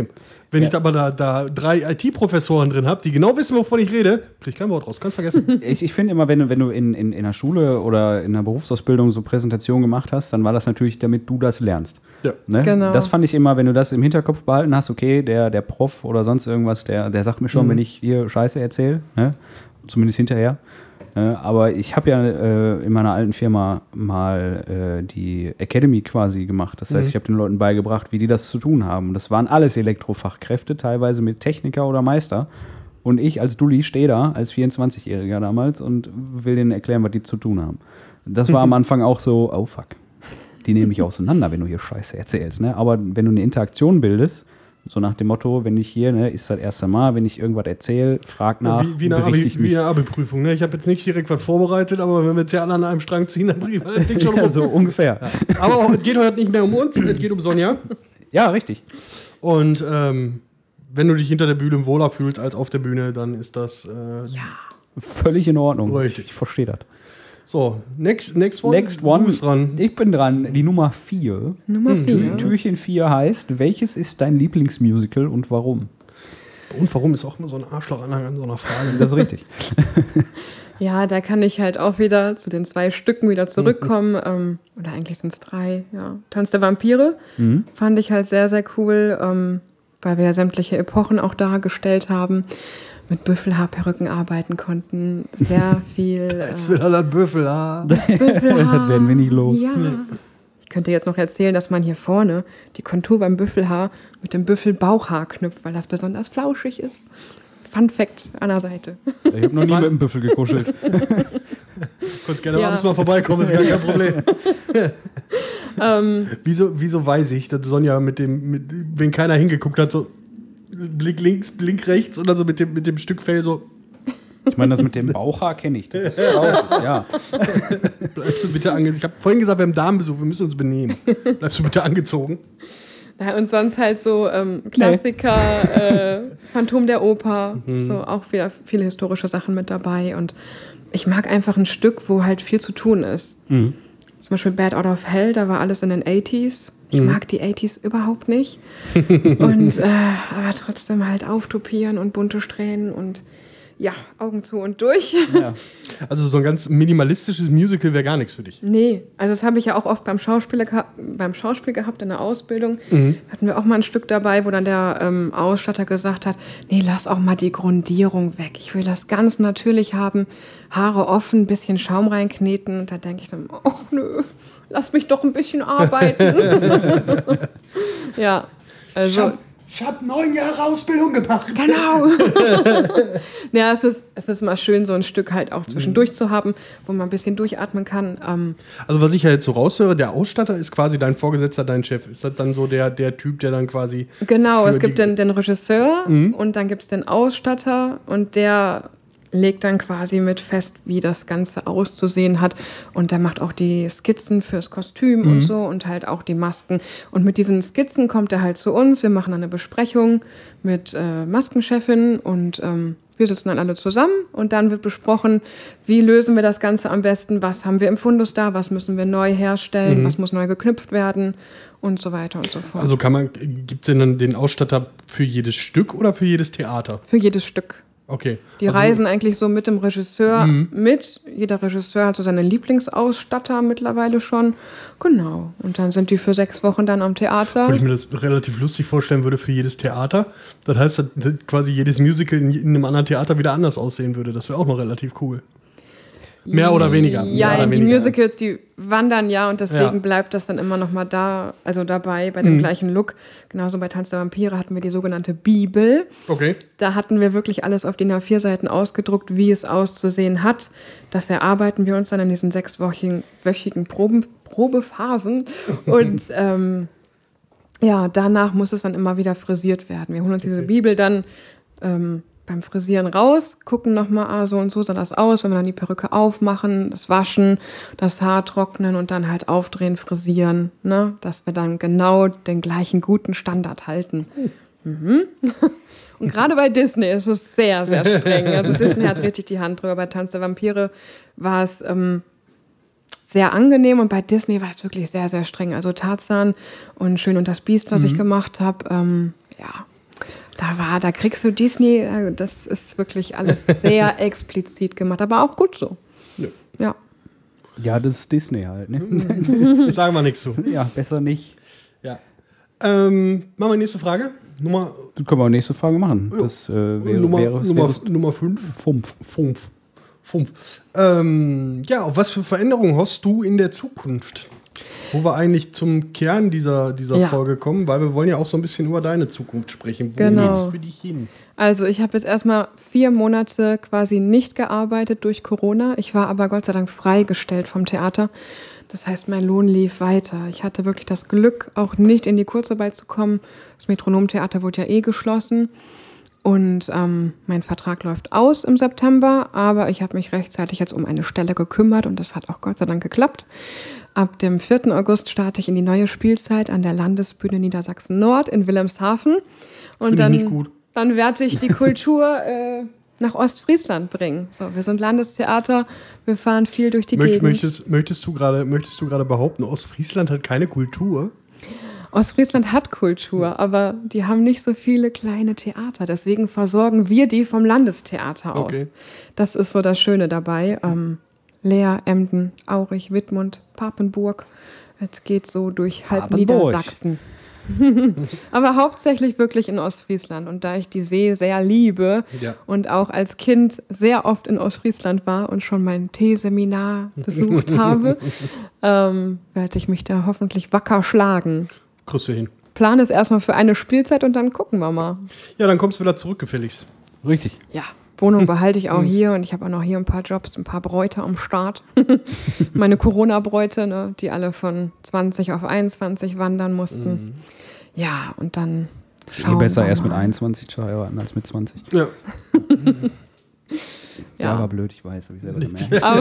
Speaker 1: Wenn
Speaker 2: Ja.
Speaker 1: ich aber da, da drei I T-Professoren drin habe, die genau wissen, wovon ich rede, krieg ich kein Wort raus. Kannst vergessen.
Speaker 2: Ich, ich finde immer, wenn du, wenn du in, in, in der Schule oder in der Berufsausbildung so Präsentationen gemacht hast, dann war das natürlich, damit du das lernst.
Speaker 1: Ja.
Speaker 2: Ne?
Speaker 3: Genau.
Speaker 2: Das fand ich immer, wenn du das im Hinterkopf behalten hast, okay, der, der Prof oder sonst irgendwas, der, der sagt mir schon,
Speaker 1: Mhm.
Speaker 2: wenn ich hier Scheiße erzähle, ne? Zumindest hinterher. Ne? Aber ich habe ja äh, in meiner alten Firma mal äh, die Academy quasi gemacht. Das heißt,
Speaker 1: Mhm.
Speaker 2: ich habe den Leuten beigebracht, wie die das zu tun haben. Und das waren alles Elektrofachkräfte, teilweise mit Techniker oder Meister. Und ich als Dulli stehe da, als vierundzwanzigjähriger damals, und will denen erklären, was die zu tun haben. Das war am Anfang auch so, oh fuck, die nehmen mich auseinander, wenn du hier Scheiße erzählst. Ne? Aber wenn du eine Interaktion bildest, so nach dem Motto, wenn ich hier, ne, ist das erste Mal, wenn ich irgendwas erzähle, frag nach,
Speaker 1: wie, wie eine
Speaker 2: berichte
Speaker 1: Abi,
Speaker 2: ich mich.
Speaker 1: wie eine Abi-Prüfung. Ne? Ich habe jetzt nicht direkt was vorbereitet, aber wenn wir jetzt ja alle an einem Strang ziehen, dann bringen wir das Ding schon
Speaker 2: Ja,
Speaker 1: rum.
Speaker 2: so ungefähr. Ja,
Speaker 1: Aber auch, es geht heute nicht mehr um uns, es geht um Sonja.
Speaker 2: richtig.
Speaker 1: Und ähm, wenn du dich hinter der Bühne wohler fühlst als auf der Bühne, dann ist das äh,
Speaker 3: Ja.
Speaker 2: Völlig in Ordnung.
Speaker 1: Richtig.
Speaker 2: Ich verstehe das.
Speaker 1: so. Next, next one.
Speaker 2: Next one.
Speaker 1: Du bist dran.
Speaker 2: Ich bin dran. Die Nummer vier.
Speaker 3: Nummer vier.
Speaker 2: Türchen vier heißt, welches ist dein Lieblingsmusical und warum?
Speaker 1: Und warum ist auch immer so ein Arschlochanhang an so einer Frage?
Speaker 2: Das ist richtig.
Speaker 3: Ja, da kann ich halt auch wieder zu den zwei Stücken wieder zurückkommen. ähm, oder eigentlich sind es drei. Ja. Tanz der Vampire
Speaker 2: Mhm.
Speaker 3: fand ich halt sehr, sehr cool, ähm, weil wir ja sämtliche Epochen auch dargestellt haben. Mit Büffelhaarperücken arbeiten konnten. Sehr viel.
Speaker 1: Jetzt
Speaker 3: äh,
Speaker 1: will er das Büffel. Ah.
Speaker 3: Büffelhaar.
Speaker 2: Das werden wir nicht los.
Speaker 3: Ja. Ich könnte jetzt noch erzählen, dass man hier vorne die Kontur beim Büffelhaar mit dem Büffelbauchhaar knüpft, weil das besonders flauschig ist. Fun Fact an der Seite.
Speaker 2: Ich habe noch nie mit einem Büffel gekuschelt.
Speaker 1: Kannst gerne
Speaker 3: Ja.
Speaker 1: abends mal vorbeikommen, ist gar kein Problem.
Speaker 3: ähm,
Speaker 1: wieso, wieso weiß ich, dass Sonja mit dem, mit, wenn keiner hingeguckt hat, so Blick links, Blick rechts und dann so mit dem, mit dem Stück Fell so,
Speaker 2: Ich meine, das mit dem Bauchhaar kenne ich. Das ist auch, ja.
Speaker 1: bleibst du bitte angezogen. Ich habe vorhin gesagt, wir haben Damenbesuch, wir müssen uns benehmen. Bleibst du bitte angezogen?
Speaker 3: ja, und sonst halt so ähm, Klassiker, äh, Phantom der Oper, so auch wieder viele historische Sachen mit dabei. Und ich mag einfach ein Stück, wo halt viel zu tun ist.
Speaker 2: Mhm.
Speaker 3: Zum Beispiel Bad Out of Hell, da war alles in den achtziger. Ich
Speaker 1: Mhm.
Speaker 3: mag die achtziger überhaupt nicht. und äh, aber trotzdem halt auftopieren und bunte Strähnen und ja, Augen zu und durch.
Speaker 2: Ja.
Speaker 1: Also so ein ganz minimalistisches Musical wäre gar nichts für dich.
Speaker 3: Nee, also das habe ich ja auch oft beim Schauspiel, geha- beim Schauspiel gehabt in der Ausbildung. Hatten wir auch mal ein Stück dabei, wo dann der ähm, Ausstatter gesagt hat, nee, lass auch mal die Grundierung weg. Ich will das ganz natürlich haben, Haare offen, bisschen Schaum reinkneten. Und da denke ich dann, ach nö, lass mich doch ein bisschen arbeiten. ja, also...
Speaker 1: Ich habe neun Jahre Ausbildung gemacht.
Speaker 3: Genau. ja, es ist, es ist mal schön, so ein Stück halt auch zwischendurch zu haben, wo man ein bisschen durchatmen kann. Ähm,
Speaker 1: Also was ich ja jetzt so raushöre, der Ausstatter ist quasi dein Vorgesetzter, dein Chef. Ist das dann so der, der Typ, der dann quasi...
Speaker 3: genau,
Speaker 1: für
Speaker 3: es gibt
Speaker 1: die-
Speaker 3: den, den Regisseur und dann gibt es den Ausstatter und der legt dann quasi mit fest, wie das Ganze auszusehen hat. Und der macht auch die Skizzen fürs Kostüm und so und halt auch die Masken. Und mit diesen Skizzen kommt er halt zu uns. Wir machen dann eine Besprechung mit äh, Maskenchefin und ähm, wir sitzen dann alle zusammen und dann wird besprochen, wie lösen wir das Ganze am besten, was haben wir im Fundus da, was müssen wir neu herstellen, was muss neu geknüpft werden und so weiter und so fort.
Speaker 1: Also kann man, gibt es denn dann den Ausstatter für jedes Stück oder für jedes Theater?
Speaker 3: Für jedes Stück.
Speaker 1: Okay.
Speaker 3: Die
Speaker 1: also,
Speaker 3: reisen eigentlich so mit dem Regisseur mit. Jeder Regisseur hat so seine Lieblingsausstatter mittlerweile schon. Genau. Und dann sind die für sechs Wochen dann am Theater.
Speaker 1: Obwohl ich mir das relativ lustig vorstellen würde für jedes Theater. Das heißt, dass quasi jedes Musical in, in einem anderen Theater wieder anders aussehen würde. Das wäre auch noch relativ cool. Mehr oder weniger. Mehr
Speaker 3: Ja,
Speaker 1: oder
Speaker 3: die
Speaker 1: weniger.
Speaker 3: Musicals, die wandern ja und deswegen
Speaker 1: Ja.
Speaker 3: bleibt das dann immer noch mal da, also dabei bei dem gleichen Look. Genauso bei Tanz der Vampire hatten wir die sogenannte Bibel.
Speaker 1: Okay.
Speaker 3: Da hatten wir wirklich alles auf D I N A vier Seiten ausgedruckt, wie es auszusehen hat. Das erarbeiten wir uns dann in diesen sechswöchigen wöchigen Proben, Probephasen. Und ähm, ja, danach muss es dann immer wieder frisiert werden. Wir holen uns diese Bibel dann ähm, beim Frisieren raus, gucken nochmal, ah, so und so sah das aus, wenn wir dann die Perücke aufmachen, das Waschen, das Haar trocknen und dann halt aufdrehen, frisieren, ne? Dass wir dann genau den gleichen guten Standard halten. Mhm. Und gerade bei Disney ist es sehr, sehr streng. Also Disney hat richtig die Hand drüber. Bei Tanz der Vampire war es ähm, sehr angenehm und bei Disney war es wirklich sehr, sehr streng. Also Tarzan und Schön und das Biest, was ich gemacht habe, ähm, ja, Da war, da kriegst du Disney, das ist wirklich alles sehr explizit gemacht, aber auch gut so.
Speaker 1: Ja.
Speaker 3: Ja.
Speaker 2: Ja, das ist Disney halt, ne?
Speaker 1: Sagen wir nichts zu.
Speaker 2: Ja, besser nicht.
Speaker 1: Ja. Ähm, machen wir nächste Frage. Nummer,
Speaker 2: Das können wir auch nächste Frage machen. Das äh, wäre,
Speaker 1: Nummer,
Speaker 2: wäre,
Speaker 1: Nummer,
Speaker 2: wäre
Speaker 1: Nummer fünf.
Speaker 2: fünf.
Speaker 1: Fünf. Fünf. Ähm, ja, auf was für Veränderungen hoffst du in der Zukunft? Wo wir eigentlich zum Kern dieser, dieser
Speaker 3: Ja.
Speaker 1: Folge kommen, weil wir wollen ja auch so ein bisschen über deine Zukunft sprechen. Wo
Speaker 3: Genau.
Speaker 1: geht's für dich hin?
Speaker 3: Also ich habe jetzt erstmal vier Monate quasi nicht gearbeitet durch Corona. Ich war aber Gott sei Dank freigestellt vom Theater. Das heißt, mein Lohn lief weiter. Ich hatte wirklich das Glück, auch nicht in die Kurzarbeit zu kommen. Das Metronomtheater wurde ja eh geschlossen. Und ähm, mein Vertrag läuft aus im September, aber ich habe mich rechtzeitig jetzt um eine Stelle gekümmert und das hat auch Gott sei Dank geklappt. Ab dem vierten August starte ich in die neue Spielzeit an der Landesbühne Niedersachsen-Nord in Wilhelmshaven. Und
Speaker 1: Finde ich
Speaker 3: dann,
Speaker 1: nicht gut.
Speaker 3: dann werde ich die Kultur äh, nach Ostfriesland bringen. So, wir sind Landestheater, wir fahren viel durch die
Speaker 1: Möcht,
Speaker 3: Gegend.
Speaker 1: möchtest, möchtest du gerade möchtest du gerade behaupten, Ostfriesland hat keine Kultur?
Speaker 3: Ostfriesland hat Kultur, aber die haben nicht so viele kleine Theater. Deswegen versorgen wir die vom Landestheater aus.
Speaker 1: Okay.
Speaker 3: Das ist so das Schöne dabei. Ähm, Leer, Emden, Aurich, Wittmund, Papenburg. Es geht so durch halb
Speaker 2: Papenburg.
Speaker 3: Niedersachsen. Aber hauptsächlich wirklich in Ostfriesland. Und da ich die See sehr liebe
Speaker 1: Ja.
Speaker 3: und auch als Kind sehr oft in Ostfriesland war und schon mein Teeseminar besucht habe, ähm, werde ich mich da hoffentlich wacker schlagen.
Speaker 1: Kriegst du hin.
Speaker 3: Plan ist erstmal für eine Spielzeit und dann gucken wir mal.
Speaker 1: Ja, dann kommst du wieder zurück, gefälligst.
Speaker 2: Richtig.
Speaker 3: Ja, Wohnung behalte ich auch hier und ich habe auch noch hier ein paar Jobs, ein paar Bräute am Start. Meine Corona-Bräute, ne, die alle von zwanzig auf einundzwanzig wandern mussten.
Speaker 1: Mhm.
Speaker 3: Ja, und dann
Speaker 2: Ist eh
Speaker 3: schauen
Speaker 2: besser
Speaker 3: wir
Speaker 2: erst mit
Speaker 3: mal.
Speaker 2: einundzwanzig zu heiraten als mit zwanzig.
Speaker 1: Ja.
Speaker 2: Ja,
Speaker 3: Ja.
Speaker 2: war blöd, ich weiß, habe ich selber gemerkt.
Speaker 3: Aber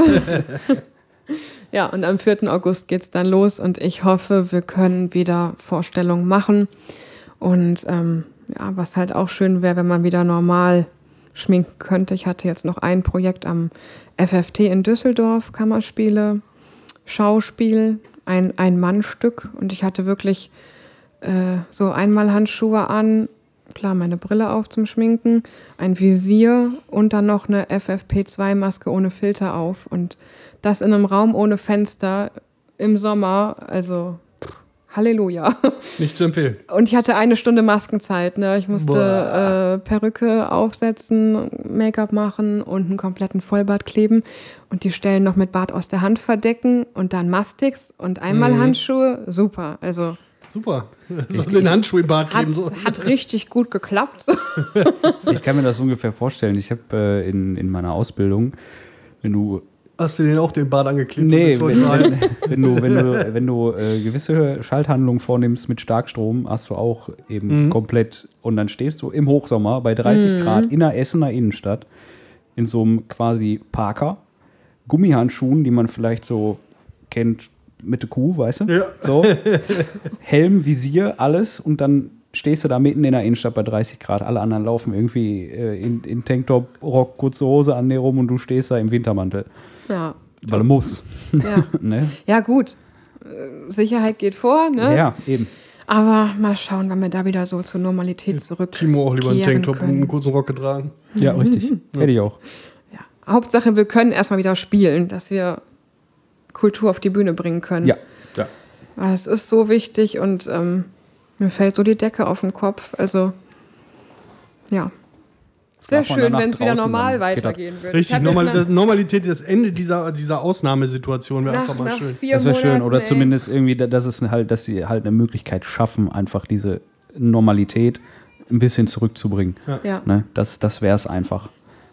Speaker 3: ja, und am vierten August geht es dann los und ich hoffe, wir können wieder Vorstellungen machen. Und ähm, ja, was halt auch schön wäre, wenn man wieder normal schminken könnte. Ich hatte jetzt noch ein Projekt am F F T in Düsseldorf, Kammerspiele, Schauspiel, ein Ein-Mann-Stück. Und ich hatte wirklich äh, so Einmalhandschuhe an, klar, meine Brille auf zum Schminken, ein Visier und dann noch eine F F P zwei Maske ohne Filter auf. Und das in einem Raum ohne Fenster im Sommer, also pff, Halleluja.
Speaker 1: Nicht zu empfehlen.
Speaker 3: Und ich hatte eine Stunde Maskenzeit. Ne? Ich musste äh, Perücke aufsetzen, Make-up machen und einen kompletten Vollbart kleben und die Stellen noch mit Bart aus der Hand verdecken und dann Mastix und einmal
Speaker 1: Mhm.
Speaker 3: Handschuhe. Super, also
Speaker 1: Super. So den Handschuh im Bart
Speaker 3: hat,
Speaker 1: geben. So.
Speaker 3: hat richtig gut geklappt.
Speaker 2: Ich kann mir das ungefähr vorstellen. Ich habe äh, in, in meiner Ausbildung, wenn du
Speaker 1: Hast du den auch den Bart angeklebt?
Speaker 2: Nee,
Speaker 1: Und das
Speaker 2: wenn,
Speaker 1: war-
Speaker 2: wenn, wenn du, wenn du, wenn du äh, gewisse Schalthandlungen vornimmst mit Starkstrom, hast du auch eben
Speaker 1: Mhm.
Speaker 2: komplett, und dann stehst du im Hochsommer bei dreißig Grad in der Essener Innenstadt in so einem quasi Parker, Gummihandschuhen, die man vielleicht so kennt mit der Kuh, weißt du?
Speaker 1: Ja.
Speaker 2: So. Helm, Visier, alles und dann stehst du da mitten in der Innenstadt bei dreißig Grad, alle anderen laufen irgendwie äh, in, in Tanktop, Rock, kurze Hose an dir rum und du stehst da im Wintermantel.
Speaker 3: Ja,
Speaker 2: Weil er muss.
Speaker 3: ja.
Speaker 2: Ne?
Speaker 3: ja gut. Äh, Sicherheit geht vor, ne?
Speaker 2: Ja, eben.
Speaker 3: Aber mal schauen, wann wir da wieder so zur Normalität zurück.
Speaker 1: Timo auch lieber einen
Speaker 3: kehren
Speaker 1: Tanktop und
Speaker 3: können.
Speaker 1: einen kurzen Rock getragen.
Speaker 2: Ja, richtig. Hätte ich auch.
Speaker 3: Ja. Hauptsache, wir können erstmal wieder spielen, dass wir Kultur auf die Bühne bringen können.
Speaker 2: Ja.
Speaker 1: Ja.
Speaker 3: Weil es ist so wichtig und ähm, mir fällt so die Decke auf den Kopf. Also, ja. Es wäre
Speaker 2: Darf man
Speaker 3: schön,
Speaker 2: danach
Speaker 3: wenn es wieder
Speaker 2: draußen,
Speaker 3: normal
Speaker 2: dann geht das.
Speaker 3: weitergehen würde. Ich
Speaker 1: Richtig,
Speaker 3: hab
Speaker 1: Normal,
Speaker 3: jetzt
Speaker 1: das Normalität, das Ende dieser, dieser Ausnahmesituation wäre
Speaker 3: nach,
Speaker 1: einfach mal
Speaker 3: nach
Speaker 1: schön.
Speaker 3: vier
Speaker 2: Das wäre schön.
Speaker 3: Monaten,
Speaker 2: Oder
Speaker 3: ey.
Speaker 2: zumindest irgendwie, dass es halt, dass sie halt eine Möglichkeit schaffen, einfach diese Normalität ein bisschen zurückzubringen.
Speaker 3: Ja.
Speaker 2: Ne? Das, das wäre es einfach.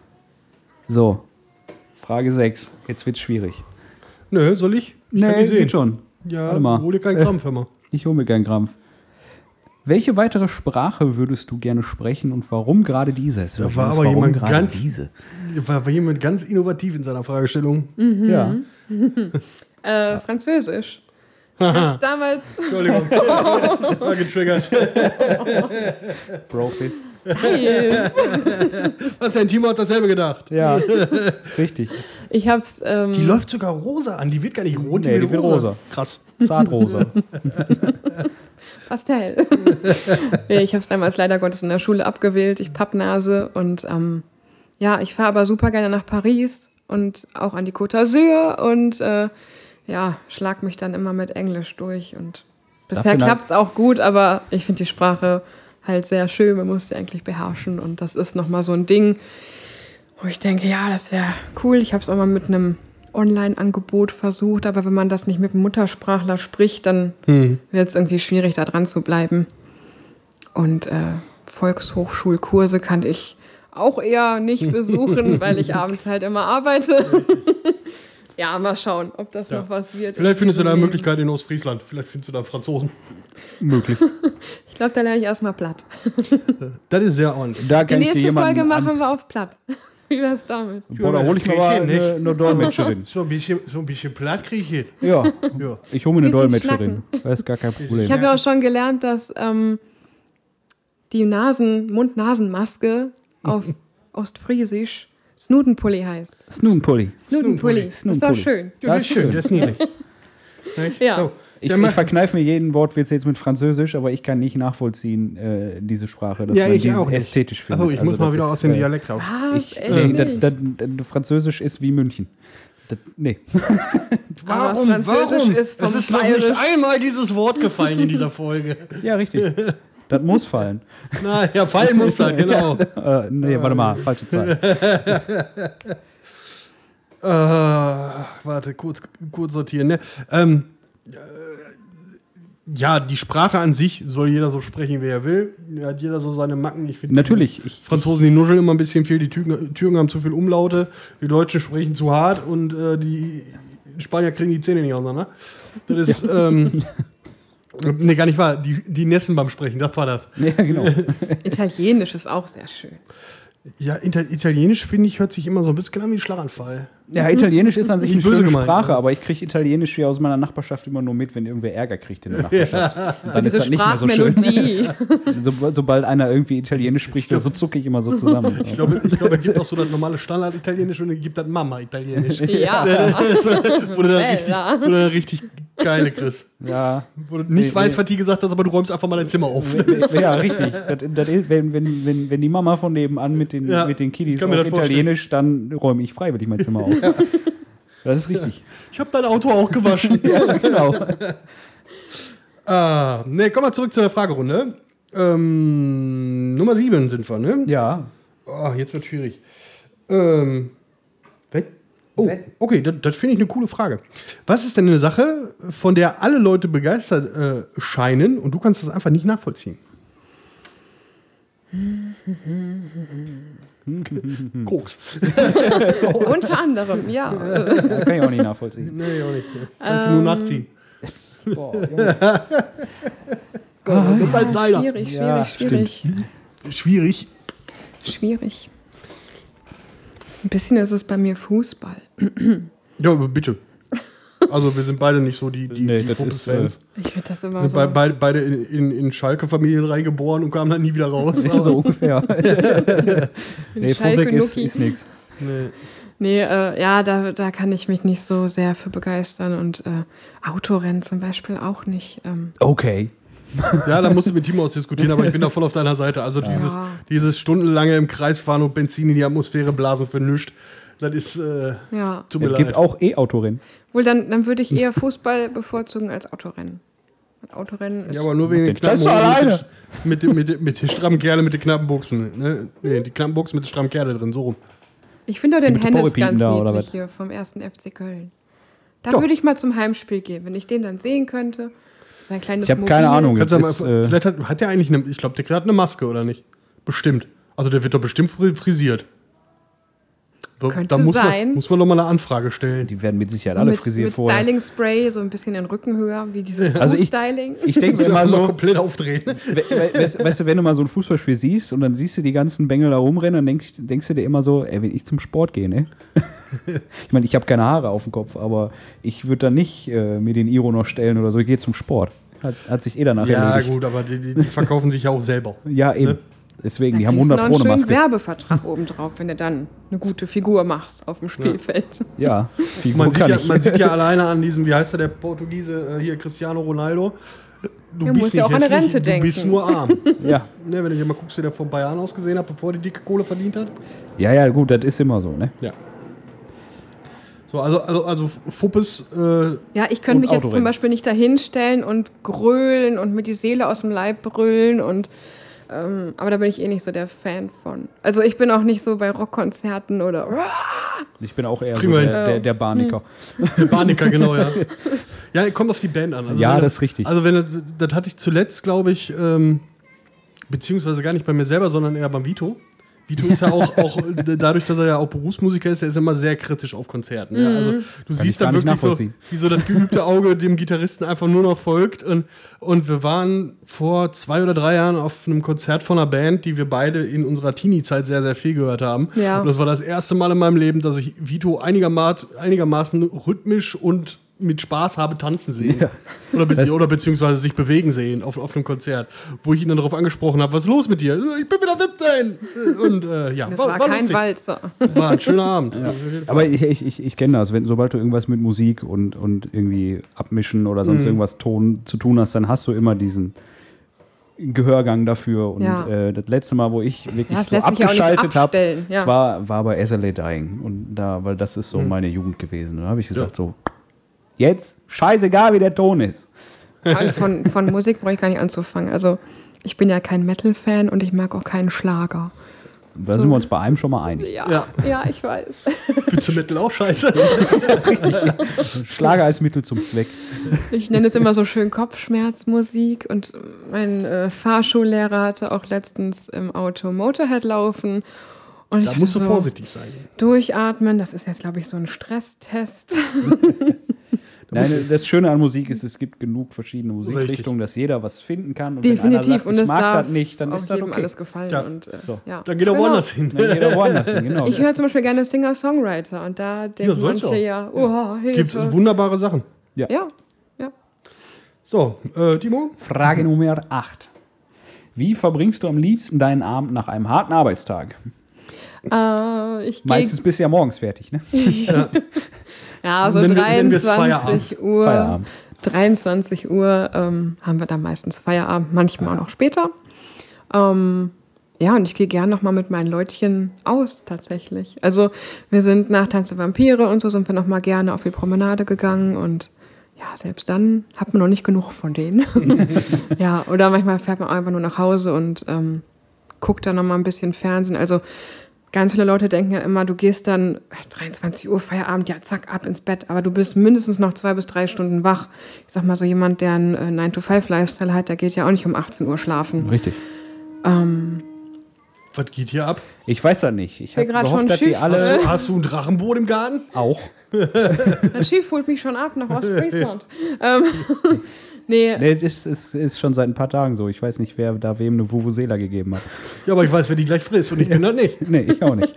Speaker 2: So. Frage sechs. Jetzt wird's schwierig.
Speaker 1: Nö, soll ich? Ich kann die sehen.
Speaker 2: geht schon.
Speaker 1: Ja,
Speaker 2: Warte mal.
Speaker 1: hol dir keinen Krampf, hör mal.
Speaker 2: Ich hole mir keinen Krampf. Welche weitere Sprache würdest du gerne sprechen und warum gerade diese? Ist
Speaker 1: Da war
Speaker 2: das,
Speaker 1: aber
Speaker 2: warum
Speaker 1: jemand
Speaker 2: gerade
Speaker 1: ganz-
Speaker 2: diese?
Speaker 1: War, war jemand ganz innovativ in seiner Fragestellung.
Speaker 2: Ja.
Speaker 3: Äh, Französisch. Ich hab's damals.
Speaker 1: Entschuldigung. War getriggert.
Speaker 2: Brofist.
Speaker 3: Nice.
Speaker 1: Was denn? Timo hat dasselbe gedacht.
Speaker 2: Ja, richtig.
Speaker 3: Ich hab's. Ähm,
Speaker 1: Die läuft sogar rosa an. Die wird gar nicht rot,
Speaker 2: Nee, die wird rosa.
Speaker 1: Krass.
Speaker 2: Zartrosa.
Speaker 3: Pastell. Ja, ich habe es damals leider Gottes in der Schule abgewählt. Ich Pappnase. Und ähm, ja, ich fahre aber super gerne nach Paris und auch an die Côte d'Azur. Und äh, ja, schlag mich dann immer mit Englisch durch. Und bisher klappt es auch gut, aber ich finde die Sprache halt sehr schön. Man muss sie eigentlich beherrschen. Und das ist nochmal so ein Ding, wo ich denke, ja, das wäre cool. Ich habe es auch mal mit einem Online-Angebot versucht, aber wenn man das nicht mit einem Muttersprachler spricht, dann hm. wird es irgendwie schwierig, da dran zu bleiben. Und äh, Volkshochschulkurse kann ich auch eher nicht besuchen, weil ich abends halt immer arbeite. Ja, mal schauen, ob das ja. noch was wird.
Speaker 1: Vielleicht findest du da eine Möglichkeit in Ostfriesland. Vielleicht findest du da Franzosen.
Speaker 2: Möglich.
Speaker 3: Ich glaube, da lerne ich erstmal platt.
Speaker 1: Das ist sehr ordentlich.
Speaker 3: Da Die nächste Folge machen wir auf platt. Wie wär's damit?
Speaker 2: Boah, da hole ich mir mal eine, eine Dolmetscherin.
Speaker 1: So ein bisschen, so ein bisschen platt kriege ich hin.
Speaker 2: Ja, ja. Ich hole mir eine Dolmetscherin. Das ist gar kein Problem.
Speaker 3: Ich habe ja auch schon gelernt, dass ähm, die Nasen, Mund-Nasen-Maske auf Ostfriesisch Snudenpulli heißt.
Speaker 2: Snudenpulli.
Speaker 3: Snudenpulli. Das ist doch schön.
Speaker 1: Ja, das ist schön, das ist niedlich.
Speaker 3: Ja.
Speaker 1: So.
Speaker 2: Ich, ich verkneife mir jeden Wortwitz jetzt mit Französisch, aber ich kann nicht nachvollziehen, äh, diese Sprache, dass
Speaker 1: ja,
Speaker 2: man
Speaker 1: ich
Speaker 2: diese
Speaker 1: auch nicht.
Speaker 2: ästhetisch findet.
Speaker 1: Achso, ich
Speaker 2: also
Speaker 1: muss mal wieder
Speaker 2: ist,
Speaker 1: aus dem
Speaker 2: äh,
Speaker 1: Dialekt raus.
Speaker 3: Was?
Speaker 2: Ich, nee, das, das, das, Französisch ist wie München. Das, nee.
Speaker 1: Warum? Warum? Ist es ist noch nicht einmal dieses Wort gefallen in dieser Folge.
Speaker 2: Ja, richtig. Das muss fallen.
Speaker 1: Na, ja, fallen muss halt, genau.
Speaker 2: Ja, äh, nee, warte mal, falsche Zeit.
Speaker 1: äh, warte, kurz, kurz sortieren. Ne? Ähm, äh, ja, die Sprache an sich soll jeder so sprechen, wie er will. Hat jeder so seine Macken. Ich finde
Speaker 2: natürlich.
Speaker 1: Die Franzosen, die nuscheln immer ein bisschen viel. Die Türken, Türken haben zu viel Umlaute. Die Deutschen sprechen zu hart. Und äh, die Spanier kriegen die Zähne nicht auseinander. Das ist... Ähm, nee, gar nicht wahr. Die, die Nessen beim Sprechen, das war das.
Speaker 2: Ja, genau.
Speaker 3: Italienisch ist auch sehr schön.
Speaker 1: Ja, Italienisch, finde ich, hört sich immer so ein bisschen an wie ein Schlaganfall.
Speaker 2: Ja, Italienisch ist an sich eine schöne
Speaker 1: gemeint,
Speaker 2: Sprache,
Speaker 1: ja.
Speaker 2: aber ich kriege Italienisch hier aus meiner Nachbarschaft immer nur mit, wenn irgendwer Ärger kriegt in der Nachbarschaft.
Speaker 3: Ja.
Speaker 2: Dann
Speaker 3: so
Speaker 2: ist das nicht mehr so schön. so, sobald einer irgendwie Italienisch spricht, glaub, so zucke ich immer so zusammen.
Speaker 1: Ich glaube, ich glaub, er gibt auch so das normale Standard-Italienisch und er gibt das Mama-Italienisch.
Speaker 3: Ja.
Speaker 1: Wo du dann richtig, wo du dann richtig geile kriegst.
Speaker 2: Ja.
Speaker 1: Wo du nicht nee, weißt, nee. was die gesagt hat, aber du räumst einfach mal dein Zimmer auf.
Speaker 2: Ja, richtig. Das, das ist, wenn, wenn, wenn, wenn die Mama von nebenan mit den, ja, mit den Kiddies auf Italienisch, dann räume ich freiwillig mein Zimmer auf. Ja. Das ist richtig. Ja.
Speaker 1: Ich habe dein Auto auch gewaschen.
Speaker 2: Ja, genau.
Speaker 1: ah, ne, komm mal zurück zu der Fragerunde. Ähm, Nummer sieben sind wir, ne?
Speaker 2: Ja.
Speaker 1: Oh, jetzt wird schwierig. Ähm, oh, okay, das, das finde ich eine coole Frage. Was ist denn eine Sache, von der alle Leute begeistert äh, scheinen und du kannst das einfach nicht nachvollziehen? Koks.
Speaker 3: Unter anderem, ja.
Speaker 2: Das kann ich auch nicht nachvollziehen.
Speaker 1: Nee, auch nicht. Kannst ähm, du nur nachziehen.
Speaker 2: Boah,
Speaker 1: oh, das ist halt seiner.
Speaker 3: Schwierig, schwierig,
Speaker 2: ja,
Speaker 3: schwierig.
Speaker 1: Schwierig.
Speaker 3: Schwierig. Ein bisschen ist es bei mir Fußball.
Speaker 1: Ja, bitte. Also wir sind beide nicht so die, die,
Speaker 2: nee,
Speaker 1: die Fokus-Fans.
Speaker 3: Ich finde das immer
Speaker 1: wir sind
Speaker 3: so.
Speaker 1: Be beide, beide in, in, in Schalke-Familien reingeboren und kamen dann nie wieder raus.
Speaker 2: Ja, so ungefähr. Nee, Physik ist, ist nix.
Speaker 1: Nee,
Speaker 3: nee äh, ja, da, da kann ich mich nicht so sehr für begeistern. Und äh, Autorennen zum Beispiel auch nicht. Ähm.
Speaker 2: Okay.
Speaker 1: Ja, da musst du mit Timo ausdiskutieren, aber ich bin da voll auf deiner Seite. Also ja. dieses, dieses stundenlange im Kreis fahren und Benzin in die Atmosphäre blasen für nichts. Das ist, äh,
Speaker 3: ja.
Speaker 1: tut mir
Speaker 2: es
Speaker 1: leid.
Speaker 2: gibt auch E-Autorennen.
Speaker 3: Wohl, dann, dann würde ich eher Fußball bevorzugen als Autorennen. Autorennen ist
Speaker 1: ja, aber nur wegen den
Speaker 2: knappen alleine.
Speaker 1: Mit, mit, mit, mit den strammen Kerle mit den knappen Buchsen. Ne? Nee, die knappen Buchsen mit den strammen Kerle drin, so rum.
Speaker 3: Ich finde auch den Hennes ganz
Speaker 2: da,
Speaker 3: niedlich hier vom ersten F C Köln. Da Doch. würde ich mal zum Heimspiel gehen, wenn ich den dann sehen könnte. Sein kleines
Speaker 2: ich habe keine Ahnung.
Speaker 1: Ist, mal, äh, vielleicht hat, hat der eigentlich eine, ich glaube, der hat eine Maske, oder nicht? Bestimmt. Also der wird doch bestimmt frisiert.
Speaker 3: Könnte
Speaker 1: da muss
Speaker 3: sein.
Speaker 1: Man, muss man doch mal eine Anfrage stellen.
Speaker 2: Die werden mit Sicherheit
Speaker 3: so
Speaker 2: alle
Speaker 3: mit,
Speaker 2: frisiert
Speaker 3: mit
Speaker 2: vorher.
Speaker 3: Styling-Spray, so ein bisschen in Rücken höher, wie dieses
Speaker 2: also
Speaker 3: Styling.
Speaker 2: Ich, ich denke mir mal so
Speaker 1: komplett aufdrehen.
Speaker 2: We weißt du, wenn du mal so ein Fußballspiel siehst und dann siehst du die ganzen Bengel da rumrennen, dann denkst, denkst du dir immer so, ey, wenn ich zum Sport gehe, ne? Ich meine, ich habe keine Haare auf dem Kopf, aber ich würde dann nicht äh, mir den Iro noch stellen oder so. Ich gehe zum Sport. Hat, hat sich eh danach
Speaker 1: ja,
Speaker 2: erledigt.
Speaker 1: Ja gut, aber die, die, die verkaufen sich ja auch selber.
Speaker 2: Ja, eben. Ne? Deswegen,
Speaker 3: da
Speaker 2: die haben hundert Pro
Speaker 3: eine
Speaker 2: Maske.
Speaker 3: Werbevertrag obendrauf, wenn du dann eine gute Figur machst auf dem Spielfeld.
Speaker 2: Ja, Figur
Speaker 1: man,
Speaker 2: kann
Speaker 1: sieht ja
Speaker 2: ich.
Speaker 1: man sieht ja alleine an diesem, wie heißt der, der Portugiese, äh, hier Cristiano Ronaldo, du
Speaker 3: Du
Speaker 1: bist
Speaker 3: musst ja
Speaker 1: nicht
Speaker 3: auch an eine
Speaker 1: hässlich,
Speaker 3: Rente
Speaker 1: du bist
Speaker 3: denken.
Speaker 1: nur arm.
Speaker 2: Ja.
Speaker 1: Ne, wenn du dir mal guckst, wie der vor ein paar Jahren ausgesehen hat, bevor er die dicke Kohle verdient hat.
Speaker 2: Ja, ja, gut, das ist immer so, ne?
Speaker 1: Ja. So, also, also, also Fuppes. Äh,
Speaker 3: Ja, ich könnte mich jetzt zum
Speaker 2: Autorennen.
Speaker 3: Beispiel nicht dahinstellen und grölen und mir die Seele aus dem Leib brüllen und ähm, aber da bin ich eh nicht so der Fan von. Also ich bin auch nicht so bei Rockkonzerten oder
Speaker 2: Ich bin auch eher so
Speaker 1: Kriegen wir hin.
Speaker 2: der, der, der Barniker.
Speaker 1: Barniker, genau, ja. Ja, kommt auf die Band an. Also
Speaker 2: Ja,
Speaker 1: wenn
Speaker 2: das ist richtig.
Speaker 1: Also, wenn das, das hatte ich zuletzt, glaube ich, ähm, beziehungsweise gar nicht bei mir selber, sondern eher beim Vito. Vito ist ja auch, auch dadurch, dass er ja auch Berufsmusiker ist, er ist immer sehr kritisch auf Konzerten. Ja. Also, du siehst
Speaker 2: ich
Speaker 1: da
Speaker 2: gar nicht
Speaker 1: wirklich so,
Speaker 2: nachvollziehen.
Speaker 1: wie so das geübte Auge dem Gitarristen einfach nur noch folgt. Und, und wir waren vor zwei oder drei Jahren auf einem Konzert von einer Band, die wir beide in unserer Teenie-Zeit sehr, sehr viel gehört haben.
Speaker 3: Ja.
Speaker 1: Und das war das erste Mal in meinem Leben, dass ich Vito einigermaßen, einigermaßen rhythmisch und mit Spaß habe tanzen sehen.
Speaker 2: Ja.
Speaker 1: Oder, be
Speaker 2: Das-
Speaker 1: oder beziehungsweise sich bewegen sehen auf, auf einem Konzert, wo ich ihn dann darauf angesprochen habe, was ist los mit dir? Ich bin wieder siebzehn. Und äh, ja,
Speaker 3: das war, kein
Speaker 1: lustig.
Speaker 3: Walzer.
Speaker 1: War ein schöner Abend. Also, auf jeden Fall.
Speaker 2: Aber ich, ich, ich, ich kenne das, wenn, sobald du irgendwas mit Musik und, und irgendwie abmischen oder sonst
Speaker 1: Mhm.
Speaker 2: irgendwas Ton zu tun hast, dann hast du immer diesen Gehörgang dafür. Und
Speaker 3: Ja.
Speaker 2: äh, das letzte Mal, wo ich wirklich
Speaker 3: Ja, das
Speaker 2: so
Speaker 3: lässt sich ja auch nicht
Speaker 2: abgeschaltet habe,
Speaker 3: abstellen, ja.
Speaker 2: das war, war bei S L A Dying. Und da, weil das ist so
Speaker 1: Mhm.
Speaker 2: meine Jugend gewesen. Da habe ich gesagt,
Speaker 1: Ja.
Speaker 2: so, jetzt scheißegal, wie der Ton ist.
Speaker 3: Und von, von Musik brauche ich gar nicht anzufangen. Also ich bin ja kein Metal-Fan und ich mag auch keinen Schlager.
Speaker 2: Da sind wir uns bei einem schon mal einig.
Speaker 3: Ja,
Speaker 1: Ja.
Speaker 3: ja. ich weiß.
Speaker 1: Findest du Metal auch scheiße?
Speaker 2: Schlager ist Mittel zum Zweck.
Speaker 3: Ich nenne es immer so schön Kopfschmerzmusik und mein äh, Fahrschullehrer hatte auch letztens im Auto Motorhead laufen. Und ich
Speaker 1: Da
Speaker 3: dachte
Speaker 1: musst du
Speaker 3: so,
Speaker 1: vorsichtig sein.
Speaker 3: durchatmen, das ist jetzt, glaube ich, so ein Stresstest.
Speaker 2: Nein, das Schöne an Musik ist, es gibt genug verschiedene
Speaker 1: Richtig.
Speaker 2: Musikrichtungen, dass jeder was finden kann. Und wenn einer
Speaker 3: Definitiv.
Speaker 2: sagt,
Speaker 3: und
Speaker 2: ich
Speaker 3: es
Speaker 2: mag
Speaker 3: darf
Speaker 2: das nicht, dann
Speaker 3: auch
Speaker 2: ist das
Speaker 3: jedem
Speaker 2: okay.
Speaker 3: alles gefallen.
Speaker 1: Ja.
Speaker 3: Und, äh,
Speaker 2: So.
Speaker 3: ja.
Speaker 1: Dann geht er
Speaker 3: Genau.
Speaker 1: woanders hin.
Speaker 2: Dann geht er woanders hin, genau.
Speaker 3: Ich höre zum Beispiel gerne Singer-Songwriter und da denken
Speaker 1: soll's
Speaker 3: manche
Speaker 1: auch.
Speaker 3: ja, oh, Hilfe.
Speaker 1: Gibt es wunderbare Sachen.
Speaker 3: ja, ja.
Speaker 1: So, äh, Timo?
Speaker 2: Frage Nummer acht. Wie verbringst du am liebsten deinen Abend nach einem harten Arbeitstag?
Speaker 3: Äh, ich gehe
Speaker 2: Meistens bist du ja morgens fertig, ne?
Speaker 3: ja, so
Speaker 1: Nennen wir- nennen wir es
Speaker 3: dreiundzwanzig Uhr.
Speaker 2: Feierabend.
Speaker 3: dreiundzwanzig Uhr ähm, haben wir dann meistens Feierabend, manchmal auch noch später. Ähm, ja, und ich gehe gern nochmal mit meinen Leutchen aus, tatsächlich. Also wir sind nach Tanz der Vampire und so sind wir nochmal gerne auf die Promenade gegangen und ja, selbst dann hat man noch nicht genug von denen. Ja, oder manchmal fährt man einfach nur nach Hause und ähm, guckt dann nochmal ein bisschen Fernsehen. Also ganz viele Leute denken ja immer, du gehst dann dreiundzwanzig Uhr Feierabend, ja zack, ab ins Bett. Aber du bist mindestens noch zwei bis drei Stunden wach. Ich sag mal so, jemand, der einen äh, nine to five Lifestyle hat, der geht ja auch nicht um achtzehn Uhr schlafen.
Speaker 2: Richtig.
Speaker 3: Ähm,
Speaker 1: Was geht hier ab?
Speaker 2: Ich weiß das nicht. Ich
Speaker 3: Hier
Speaker 2: habe
Speaker 3: grad schon
Speaker 2: gehofft, dass die
Speaker 3: Schiff,
Speaker 2: alle
Speaker 3: ne?
Speaker 1: Hast du ein Drachenboot im Garten?
Speaker 2: auch.
Speaker 3: das Schiff holt mich schon ab nach Ostfriesland. ähm, nee,
Speaker 2: Nee, das ist, ist, ist schon seit ein paar Tagen so. Ich weiß nicht, wer da wem eine Vuvuzela gegeben hat.
Speaker 1: Ja, aber ich weiß, wer die gleich frisst und ich bin das nicht.
Speaker 2: Nee, ich auch nicht.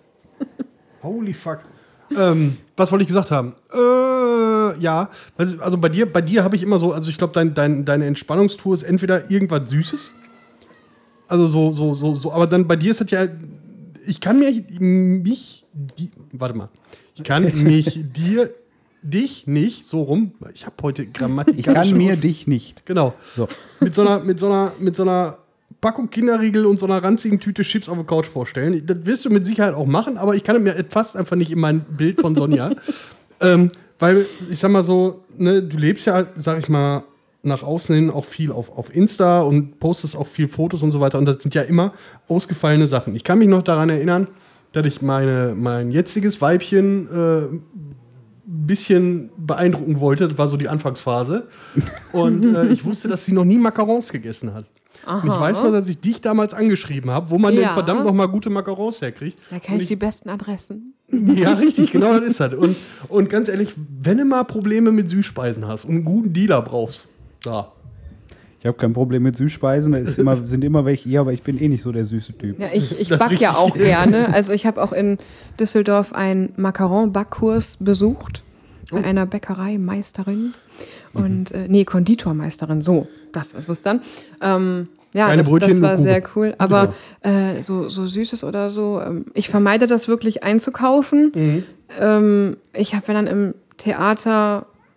Speaker 1: Holy fuck. Ähm, was wollte ich gesagt haben? Äh, ja, also also bei dir, bei dir habe ich immer so, also ich glaube, dein, dein, deine Entspannungstour ist entweder irgendwas Süßes, also so, so, so, so, aber dann bei dir ist das ja, ich kann mir mich, die, warte mal, ich kann mich dir, dich nicht, so rum, ich habe heute Grammatik.
Speaker 2: Ich kann mir dich nicht.
Speaker 1: Genau.
Speaker 2: So.
Speaker 1: Mit so einer, mit so einer, mit so einer Packung Kinderriegel und so einer ranzigen Tüte Chips auf der Couch vorstellen. Das wirst du mit Sicherheit auch machen, aber ich kann mir fast einfach nicht in mein Bild von Sonja. ähm, weil, ich sag mal so, ne, du lebst ja, sag ich mal, nach außen hin auch viel auf, auf Insta und postest auch viel Fotos und so weiter. Und das sind ja immer ausgefallene Sachen. Ich kann mich noch daran erinnern, dass ich meine, mein jetziges Weibchen äh, bisschen beeindrucken wollte. Das war so die Anfangsphase. Und äh, ich wusste, dass sie noch nie Macarons gegessen hat. Und ich weiß noch, dass ich dich damals angeschrieben habe, wo man
Speaker 3: Ja.
Speaker 1: denn verdammt noch mal gute Macarons herkriegt.
Speaker 3: da kann
Speaker 1: Und
Speaker 3: ich die besten Adressen.
Speaker 1: ja, richtig, genau das ist das. Und, und ganz ehrlich, wenn du mal Probleme mit Süßspeisen hast und einen guten Dealer brauchst, da.
Speaker 2: Ich habe kein Problem mit Süßspeisen. Da ist immer, sind immer welche hier, aber ich bin eh nicht so der süße Typ.
Speaker 3: Ja, ich, ich
Speaker 1: Das ist
Speaker 3: back ja
Speaker 1: richtig.
Speaker 3: auch gerne. Also ich habe auch in Düsseldorf einen Macaron-Backkurs besucht bei
Speaker 1: Oh.
Speaker 3: einer Bäckereimeisterin und äh, nee, Konditormeisterin, so, das ist es dann. Ähm, ja,
Speaker 1: Kleine
Speaker 3: das,
Speaker 1: Brötchen
Speaker 3: das war
Speaker 1: und
Speaker 3: sehr
Speaker 1: Kuchen.
Speaker 3: cool. Aber äh, so, so Süßes oder so, ähm, ich vermeide das wirklich einzukaufen.
Speaker 1: Mhm.
Speaker 3: Ähm, ich habe, wenn dann im Theater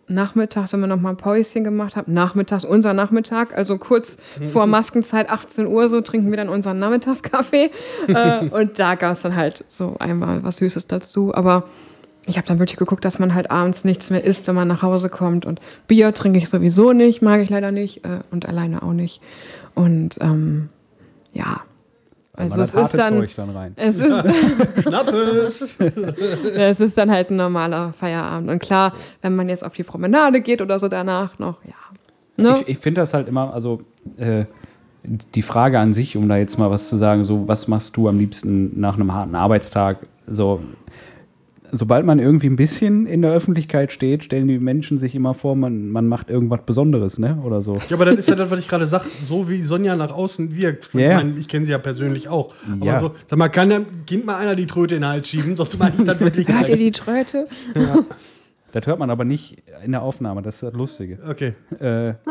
Speaker 3: nachmittags, wenn wir nochmal ein Päuschen gemacht haben, nachmittags, unser Nachmittag, also kurz vor Maskenzeit, achtzehn Uhr so, trinken wir dann unseren Nachmittagskaffee. äh, und da gab es dann halt so einmal was Süßes dazu. Aber ich habe dann wirklich geguckt, dass man halt abends nichts mehr isst, wenn man nach Hause kommt. Und Bier trinke ich sowieso nicht, mag ich leider nicht äh, und alleine auch nicht. Und ähm, ja,
Speaker 2: Also
Speaker 3: also es ist dann,
Speaker 2: Zeug dann rein.
Speaker 3: es ist,
Speaker 1: Schnappes!
Speaker 3: es ist dann halt ein normaler Feierabend. Und klar, wenn man jetzt auf die Promenade geht oder so danach noch, ja. Ne?
Speaker 2: Ich, ich finde das halt immer, also äh, die Frage an sich, um da jetzt mal was zu sagen, so was machst du am liebsten nach einem harten Arbeitstag? So, sobald man irgendwie ein bisschen in der Öffentlichkeit steht, stellen die Menschen sich immer vor, man, man macht irgendwas Besonderes, ne? Oder so.
Speaker 1: Ja, aber das ist ja das, was ich gerade sage, so wie Sonja nach außen wirkt.
Speaker 2: Yeah.
Speaker 1: Ich meine, ich kenne sie ja persönlich auch. Aber
Speaker 2: Ja.
Speaker 1: so, sag mal, kann dem Kind mal einer die Tröte in den Hals schieben, sonst mache ich das wirklich
Speaker 3: Hört ihr
Speaker 1: nicht.
Speaker 3: die Tröte?
Speaker 2: Das hört man aber nicht in der Aufnahme, das ist das Lustige.
Speaker 1: Okay.
Speaker 2: Äh, ja,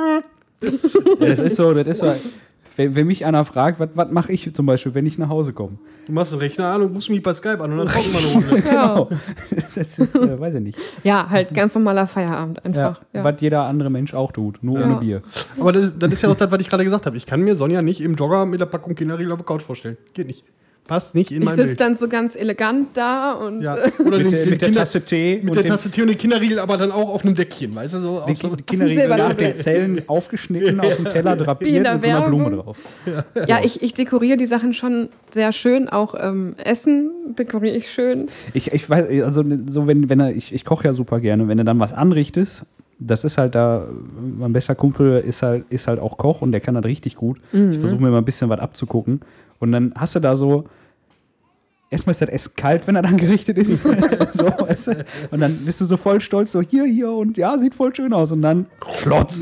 Speaker 2: das ist so, das ist so, wenn, wenn mich einer fragt, was, was mache ich zum Beispiel, wenn ich nach Hause komme?
Speaker 1: Du machst einen Rechner an und rufst mich bei Skype an und dann brauchen wir eine Runde.
Speaker 2: Genau. Das ist, äh, weiß ich nicht.
Speaker 3: Ja, halt ganz normaler Feierabend
Speaker 2: Ja,
Speaker 3: einfach. Ja.
Speaker 2: was jeder andere Mensch auch tut, nur
Speaker 3: Ja.
Speaker 2: ohne Bier.
Speaker 1: Aber das, das ist ja auch das, was ich gerade gesagt habe. Ich kann mir Sonja nicht im Jogger mit der Packung Kinderriegel auf der Couch vorstellen. Geht nicht. Passt nicht in
Speaker 3: Ich
Speaker 1: mein
Speaker 3: sitze
Speaker 1: Bild.
Speaker 3: dann so ganz elegant da und
Speaker 1: Ja.
Speaker 3: äh,
Speaker 1: Oder
Speaker 2: Mit
Speaker 1: den,
Speaker 2: der,
Speaker 1: den
Speaker 2: mit der
Speaker 1: Kinder-
Speaker 2: Tasse Tee
Speaker 1: mit
Speaker 2: und
Speaker 1: der
Speaker 2: dem,
Speaker 1: Tasse Tee und den Kinderriegel, aber dann auch auf einem Deckchen, weißt du? So
Speaker 2: den
Speaker 1: aus so,
Speaker 2: Ki- Kinderriegel nach
Speaker 3: Silbertablett.
Speaker 2: den Zellen aufgeschnitten, auf dem Teller
Speaker 3: Wie in
Speaker 2: drapiert
Speaker 3: der
Speaker 2: mit so einer Blume
Speaker 3: Werbung.
Speaker 2: drauf.
Speaker 3: ja, ich, ich dekoriere die Sachen schon sehr schön. Auch ähm, Essen dekoriere ich schön.
Speaker 2: Ich, ich weiß, also so wenn, wenn er, ich, ich koche ja super gerne, wenn du dann was anrichtest, das ist halt da, mein bester Kumpel ist halt, ist halt auch Koch und der kann das richtig gut. Ich versuche mir mal ein bisschen was abzugucken. Und dann hast du da so, erstmal ist das Essen kalt, wenn er dann gerichtet ist. so, weißt du? Und dann bist du so voll stolz, so hier, hier und ja, sieht voll schön aus. Und dann Schlotz.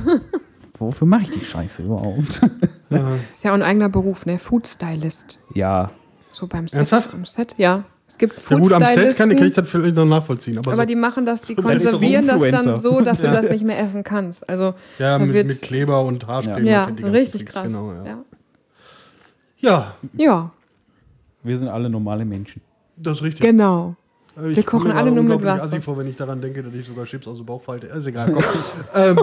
Speaker 2: Wofür mache ich die Scheiße überhaupt?
Speaker 3: Ist ja auch ein eigener Beruf, ne? Food Stylist.
Speaker 2: ja,
Speaker 3: So beim Set.
Speaker 1: Ernsthaft?
Speaker 3: Am Set, ja. Es gibt
Speaker 1: ja
Speaker 3: Food
Speaker 1: gut, am Set kann,
Speaker 3: Stylisten,
Speaker 1: kann ich das vielleicht noch nachvollziehen. Aber,
Speaker 3: aber
Speaker 1: so,
Speaker 3: die machen das, die
Speaker 2: Das ist doch
Speaker 3: konservieren das dann
Speaker 2: Influencer.
Speaker 3: so, dass du das nicht mehr essen kannst. Also
Speaker 1: ja,
Speaker 3: da
Speaker 1: mit,
Speaker 3: wird-
Speaker 1: mit Kleber und Haarstäben.
Speaker 3: ja,
Speaker 1: kennt die ganzen
Speaker 3: richtig
Speaker 1: Tricks,
Speaker 3: krass.
Speaker 1: Genau, ja.
Speaker 3: ja.
Speaker 1: Ja,
Speaker 3: ja,
Speaker 2: wir sind alle normale Menschen.
Speaker 1: das ist richtig.
Speaker 3: genau.
Speaker 1: Ich
Speaker 3: Wir kochen
Speaker 1: komme mir
Speaker 3: alle
Speaker 1: gerade
Speaker 3: nur mit
Speaker 1: unglaublich
Speaker 3: Wasser.
Speaker 1: assi vor, wenn ich daran denke, dass ich sogar Chips aus dem Bauch falte. Ist egal, komm. ähm,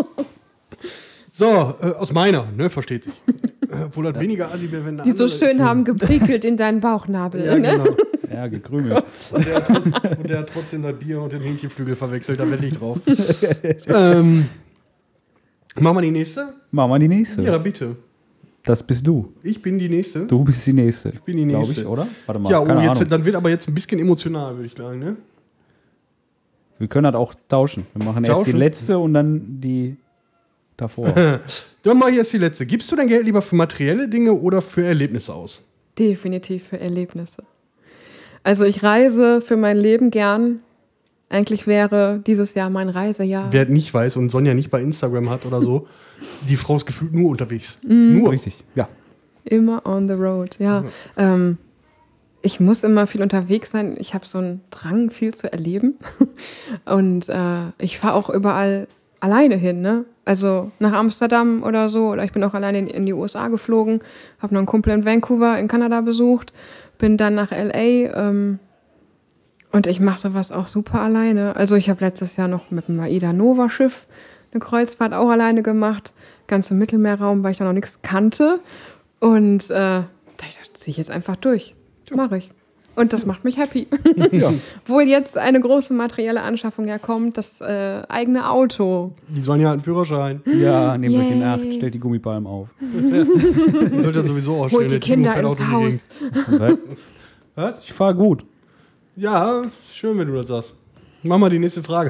Speaker 1: so, äh, aus meiner, ne, versteht sich. Äh, Obwohl das weniger assi wäre, wenn eine
Speaker 3: Die so
Speaker 1: andere
Speaker 3: schön
Speaker 1: ist.
Speaker 3: haben gepriekelt in deinen Bauchnabel.
Speaker 1: Ja,
Speaker 3: ne?
Speaker 1: genau.
Speaker 2: Ja, gekrümelt.
Speaker 1: Und der, hat trotzdem, und der hat trotzdem das Bier und den Hähnchenflügel verwechselt, da wette ich drauf. ähm, machen wir die nächste?
Speaker 2: Machen wir die nächste.
Speaker 1: Ja, bitte.
Speaker 2: Das bist du.
Speaker 1: Ich bin die nächste.
Speaker 2: Du bist die nächste. Ich
Speaker 1: bin die nächste.
Speaker 2: Ich, oder? Warte mal.
Speaker 1: Ja, oh,
Speaker 2: keine
Speaker 1: jetzt,
Speaker 2: Ahnung.
Speaker 1: dann wird aber jetzt ein bisschen emotional, würde ich sagen, ne?
Speaker 2: Wir können das auch tauschen. Wir machen erst die
Speaker 1: Tauschen?
Speaker 2: letzte und dann die davor.
Speaker 1: Dann mache ich erst die letzte. Gibst du dein Geld lieber für materielle Dinge oder für Erlebnisse aus?
Speaker 3: Definitiv für Erlebnisse. Also ich reise für mein Leben gern. Eigentlich wäre dieses Jahr mein Reisejahr.
Speaker 1: Wer nicht weiß und Sonja nicht bei Instagram hat oder so, die Frau ist gefühlt nur unterwegs.
Speaker 3: Mhm.
Speaker 1: Nur.
Speaker 2: Richtig. Ja.
Speaker 3: Immer on the road, ja. Ähm, ich muss immer viel unterwegs sein. Ich habe so einen Drang, viel zu erleben. Und äh, ich fahre auch überall alleine hin, ne? Also nach Amsterdam oder so. Oder ich bin auch alleine in, in die U S A geflogen. Habe noch einen Kumpel in Vancouver in Kanada besucht. Bin dann nach L A. Ähm, und ich mache sowas auch super alleine. Also ich habe letztes Jahr noch mit dem Aida Nova Schiff eine Kreuzfahrt auch alleine gemacht. Ganz im Mittelmeerraum, weil ich da noch nichts kannte. Und äh, da dachte ich, das ziehe ich jetzt einfach durch. Mache ich. Und das macht mich happy.
Speaker 2: ja.
Speaker 3: Obwohl jetzt eine große materielle Anschaffung ja kommt, das äh, eigene Auto.
Speaker 1: Die Sonja hat einen Führerschein.
Speaker 2: Ja, nehmt euch in
Speaker 3: Yay.
Speaker 2: Acht, stellt die Gummipalmen auf.
Speaker 1: Die sollte ja sowieso ausstellen.
Speaker 3: Holt die
Speaker 1: der Timo
Speaker 3: Kinder
Speaker 1: fährt
Speaker 3: ins
Speaker 1: auch durch die
Speaker 3: Haus.
Speaker 1: Gegend. Was?
Speaker 2: Ich fahre gut.
Speaker 1: Ja, schön, wenn du das sagst. Mach mal die nächste Frage.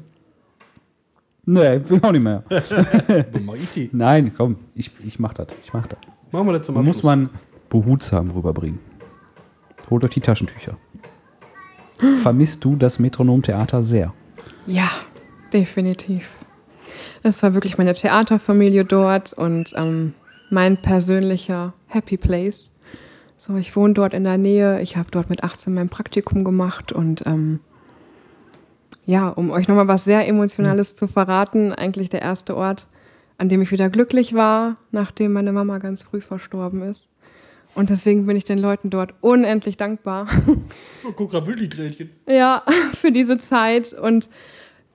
Speaker 2: Nee, will auch nicht mehr.
Speaker 1: Wo mach ich die?
Speaker 2: Nein, komm, ich, ich mach das. Ich mach das.
Speaker 1: Machen wir das zum Abschluss.
Speaker 2: Muss man behutsam rüberbringen. Holt euch die Taschentücher. Vermisst du das Metronom-Theater sehr?
Speaker 3: Ja, definitiv. Es war wirklich meine Theaterfamilie dort und ähm, mein persönlicher Happy Place. So, ich wohne dort in der Nähe. Ich habe dort mit achtzehn mein Praktikum gemacht und ähm, ja, um euch nochmal was sehr Emotionales zu verraten, eigentlich der erste Ort, an dem ich wieder glücklich war, nachdem meine Mama ganz früh verstorben ist. Und deswegen bin ich den Leuten dort unendlich dankbar.
Speaker 1: Oh, guck grad wirklich Tränchen.
Speaker 3: Ja, für diese Zeit. Und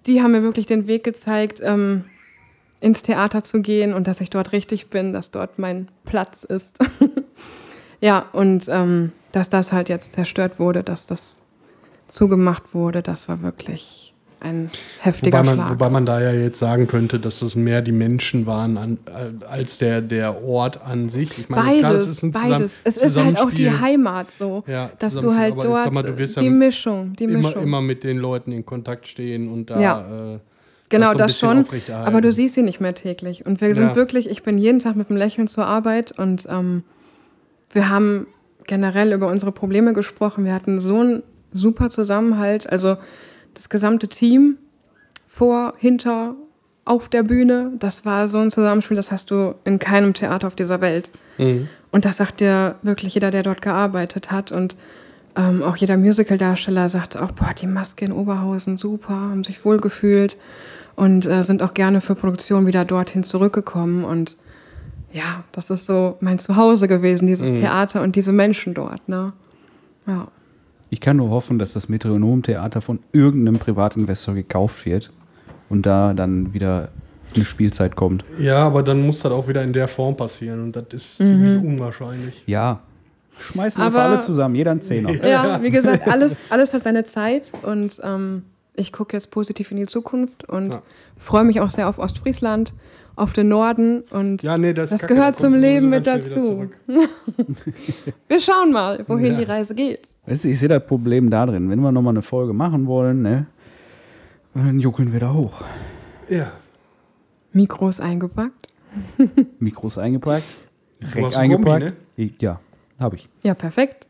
Speaker 3: die haben mir wirklich den Weg gezeigt, ähm, ins Theater zu gehen und dass ich dort richtig bin, dass dort mein Platz ist. Ja, und ähm, dass das halt jetzt zerstört wurde, dass das zugemacht wurde, das war wirklich ein heftiger
Speaker 1: wobei man,
Speaker 3: Schlag.
Speaker 1: Wobei man da ja jetzt sagen könnte, dass das mehr die Menschen waren an, als der, der Ort an sich. Ich meine,
Speaker 3: beides,
Speaker 1: klar, das ist ein
Speaker 3: beides. Es ist halt auch die Heimat so,
Speaker 1: ja,
Speaker 3: dass du halt
Speaker 1: aber
Speaker 3: dort
Speaker 1: ich sag mal, du wirst
Speaker 3: die
Speaker 1: ja
Speaker 3: Mischung, die
Speaker 1: immer,
Speaker 3: Mischung.
Speaker 1: immer mit den Leuten in Kontakt stehen und da
Speaker 3: Ja.
Speaker 1: äh,
Speaker 3: Genau,
Speaker 1: so ein
Speaker 3: das
Speaker 1: bisschen
Speaker 3: schon,
Speaker 1: aufrechterhalten.
Speaker 3: aber du siehst sie nicht mehr täglich. Und wir sind
Speaker 1: Ja.
Speaker 3: wirklich, ich bin jeden Tag mit einem Lächeln zur Arbeit und ähm, wir haben generell über unsere Probleme gesprochen. Wir hatten so einen super Zusammenhalt, also das gesamte Team vor, hinter, auf der Bühne, das war so ein Zusammenspiel, das hast du in keinem Theater auf dieser Welt.
Speaker 1: Mhm.
Speaker 3: Und das sagt dir wirklich jeder, der dort gearbeitet hat. Und ähm, auch jeder Musical-Darsteller sagte auch, boah, die Maske in Oberhausen, super, haben sich wohlgefühlt und äh, sind auch gerne für Produktion wieder dorthin zurückgekommen. Und ja, das ist so mein Zuhause gewesen, dieses
Speaker 1: Mhm.
Speaker 3: Theater und diese Menschen dort. Ne? Ja.
Speaker 2: Ich kann nur hoffen, dass das Metronom-Theater von irgendeinem Privatinvestor gekauft wird und da dann wieder eine Spielzeit kommt.
Speaker 1: Ja, aber dann muss das auch wieder in der Form passieren und das ist
Speaker 3: Mhm.
Speaker 1: ziemlich unwahrscheinlich.
Speaker 2: Ja, schmeißen wir
Speaker 3: Aber-
Speaker 2: für alle zusammen, jeder einen Zehner.
Speaker 3: Ja, wie gesagt, alles, alles hat seine Zeit und ähm, ich gucke jetzt positiv in die Zukunft und
Speaker 1: Ja.
Speaker 3: freue mich auch sehr auf Ostfriesland, auf den Norden und
Speaker 1: Ja, nee, das ist
Speaker 3: das
Speaker 1: kacke,
Speaker 3: gehört
Speaker 1: da
Speaker 3: zum
Speaker 1: kommst du
Speaker 3: Leben
Speaker 1: sowieso
Speaker 3: mit
Speaker 1: ganz schnell
Speaker 3: dazu.
Speaker 1: wieder
Speaker 3: Wir schauen mal, wohin
Speaker 1: Ja.
Speaker 3: die Reise geht.
Speaker 2: Weißt du, ich sehe das Problem da drin. Wenn wir nochmal eine Folge machen wollen, ne, dann juckeln wir da hoch.
Speaker 1: Ja.
Speaker 3: Mikros eingepackt.
Speaker 2: Mikros eingepackt,
Speaker 1: Du
Speaker 2: Reck
Speaker 1: hast ein Kombi,
Speaker 2: eingepackt.
Speaker 1: ne?
Speaker 2: Ich, ja, habe ich.
Speaker 3: Ja, perfekt.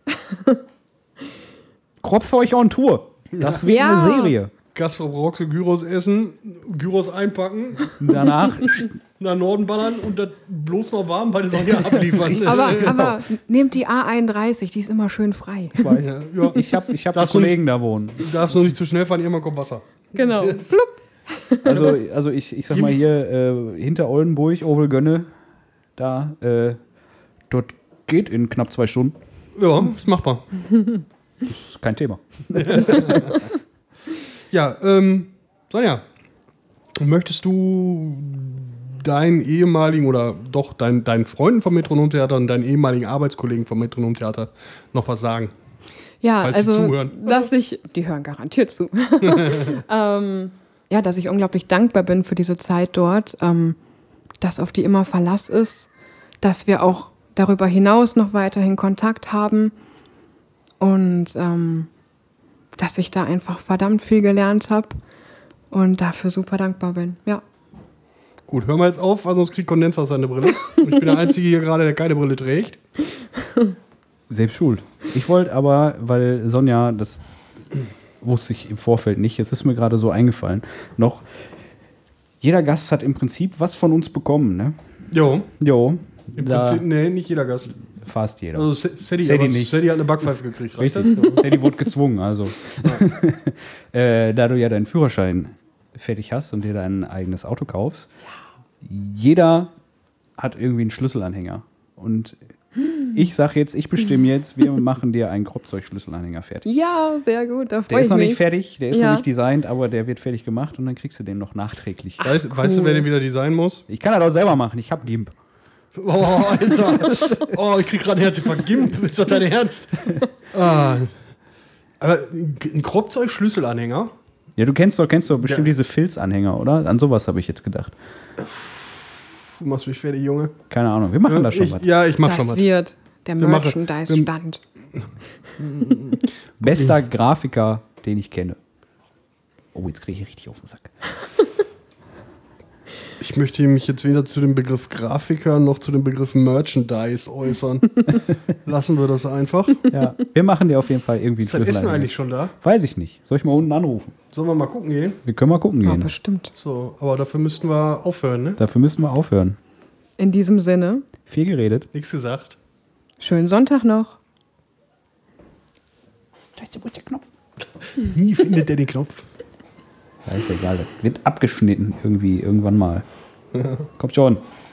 Speaker 2: Kropfzeug on Tour. Das wird
Speaker 3: Ja.
Speaker 2: eine Serie.
Speaker 1: Gastro Roxe Gyros essen, Gyros einpacken,
Speaker 2: Danach,
Speaker 1: nach Norden ballern und das bloß noch warm, weil das auch ja abliefern.
Speaker 3: Aber, aber nehmt die A einunddreißig, die ist immer schön frei.
Speaker 2: ich weiß,
Speaker 1: ja, ja.
Speaker 2: ich habe ich hab
Speaker 1: Darfst du
Speaker 2: Kollegen da wohnen.
Speaker 1: Du darfst nur nicht zu schnell fahren, irgendwann kommt Wasser.
Speaker 3: Genau.
Speaker 1: Jetzt.
Speaker 3: Flupp.
Speaker 2: Also, also ich, ich sag mal hier, äh, hinter Oldenburg, Ovel Gönne, da, äh, dort geht in knapp zwei Stunden.
Speaker 1: Ja, ist machbar.
Speaker 2: Das ist kein Thema.
Speaker 1: Ja, ähm, Sonja, möchtest du deinen ehemaligen oder doch deinen, deinen Freunden vom Metronomtheater und deinen ehemaligen Arbeitskollegen vom Metronomtheater noch was sagen?
Speaker 3: Ja,
Speaker 1: Falls sie
Speaker 3: also,
Speaker 1: zuhören.
Speaker 3: dass ich, die hören garantiert zu. ähm, ja, dass ich unglaublich dankbar bin für diese Zeit dort, ähm, dass auf die immer Verlass ist, dass wir auch darüber hinaus noch weiterhin Kontakt haben und ähm, dass ich da einfach verdammt viel gelernt habe und dafür super dankbar bin. Ja.
Speaker 1: Gut, hör mal jetzt auf, weil sonst kriegt Kondenswasser in der Brille. Und ich bin der Einzige hier gerade, der keine Brille trägt.
Speaker 2: Selbst schuld. Ich wollte aber, weil Sonja, das wusste ich im Vorfeld nicht, es ist mir gerade so eingefallen, noch, jeder Gast hat im Prinzip was von uns bekommen, ne?
Speaker 1: Jo,
Speaker 2: Jo,
Speaker 1: im
Speaker 2: da
Speaker 1: Prinzip, nee, nicht jeder Gast.
Speaker 2: fast jeder.
Speaker 1: Also Se- Sadie,
Speaker 2: Sadie
Speaker 1: aber
Speaker 2: nicht.
Speaker 1: Sadie hat eine Backpfeife gekriegt. reicht
Speaker 2: Richtig,
Speaker 1: das?
Speaker 2: Sadie wurde gezwungen, also. äh, da du ja deinen Führerschein fertig hast und dir dein eigenes Auto kaufst, jeder hat irgendwie einen Schlüsselanhänger. Und ich sag jetzt, ich bestimme jetzt, wir machen dir einen Kropfzeug-Schlüsselanhänger fertig.
Speaker 3: Ja, sehr gut, da
Speaker 2: Der
Speaker 3: freue
Speaker 2: ist
Speaker 3: ich
Speaker 2: noch
Speaker 3: mich.
Speaker 2: nicht fertig, der ist
Speaker 3: Ja.
Speaker 2: noch nicht designt, aber der wird fertig gemacht und dann kriegst du den noch nachträglich.
Speaker 1: Weißt,
Speaker 3: Ach,
Speaker 1: weißt du,
Speaker 3: cool.
Speaker 1: wer den wieder designen muss?
Speaker 2: Ich kann das auch selber machen, ich hab GIMP.
Speaker 1: Oh, Alter. Oh, ich krieg gerade einen Herzinfarkt. Gimp, ist das dein Ernst? Ah. Aber ein Kropfzeug-Schlüsselanhänger?
Speaker 2: Ja, du kennst doch, kennst doch bestimmt
Speaker 1: Ja.
Speaker 2: diese Filzanhänger, oder? An sowas habe ich jetzt gedacht.
Speaker 1: Du machst mich fertig, Junge.
Speaker 2: Keine Ahnung, wir machen da schon
Speaker 1: ich,
Speaker 2: was.
Speaker 1: Ja, ich mach
Speaker 3: Das
Speaker 1: schon was.
Speaker 3: wird der
Speaker 1: Wir machen-
Speaker 3: Merchandise-Stand.
Speaker 2: Bester Grafiker, den ich kenne. Oh, jetzt kriege ich richtig auf den Sack.
Speaker 1: Ich möchte mich jetzt weder zu dem Begriff Grafiker noch zu dem Begriff Merchandise äußern. Lassen wir das einfach.
Speaker 2: Ja, wir machen dir auf jeden Fall irgendwie einen
Speaker 1: Ist das Essen
Speaker 2: Schlüsselanhänger.
Speaker 1: eigentlich schon da?
Speaker 2: Weiß ich nicht. Soll ich mal unten anrufen?
Speaker 1: Sollen wir mal gucken gehen?
Speaker 2: Wir können mal gucken
Speaker 3: Ja,
Speaker 2: gehen.
Speaker 3: bestimmt.
Speaker 1: So, aber dafür müssten wir aufhören, ne?
Speaker 2: Dafür müssen wir aufhören.
Speaker 3: In diesem Sinne,
Speaker 2: Viel geredet.
Speaker 1: Nichts gesagt.
Speaker 3: schönen Sonntag noch.
Speaker 2: Scheiße, wo ist der Knopf?
Speaker 1: Nie findet der den Knopf.
Speaker 2: Ja, ist egal. Das wird abgeschnitten irgendwie irgendwann mal. Kommt schon.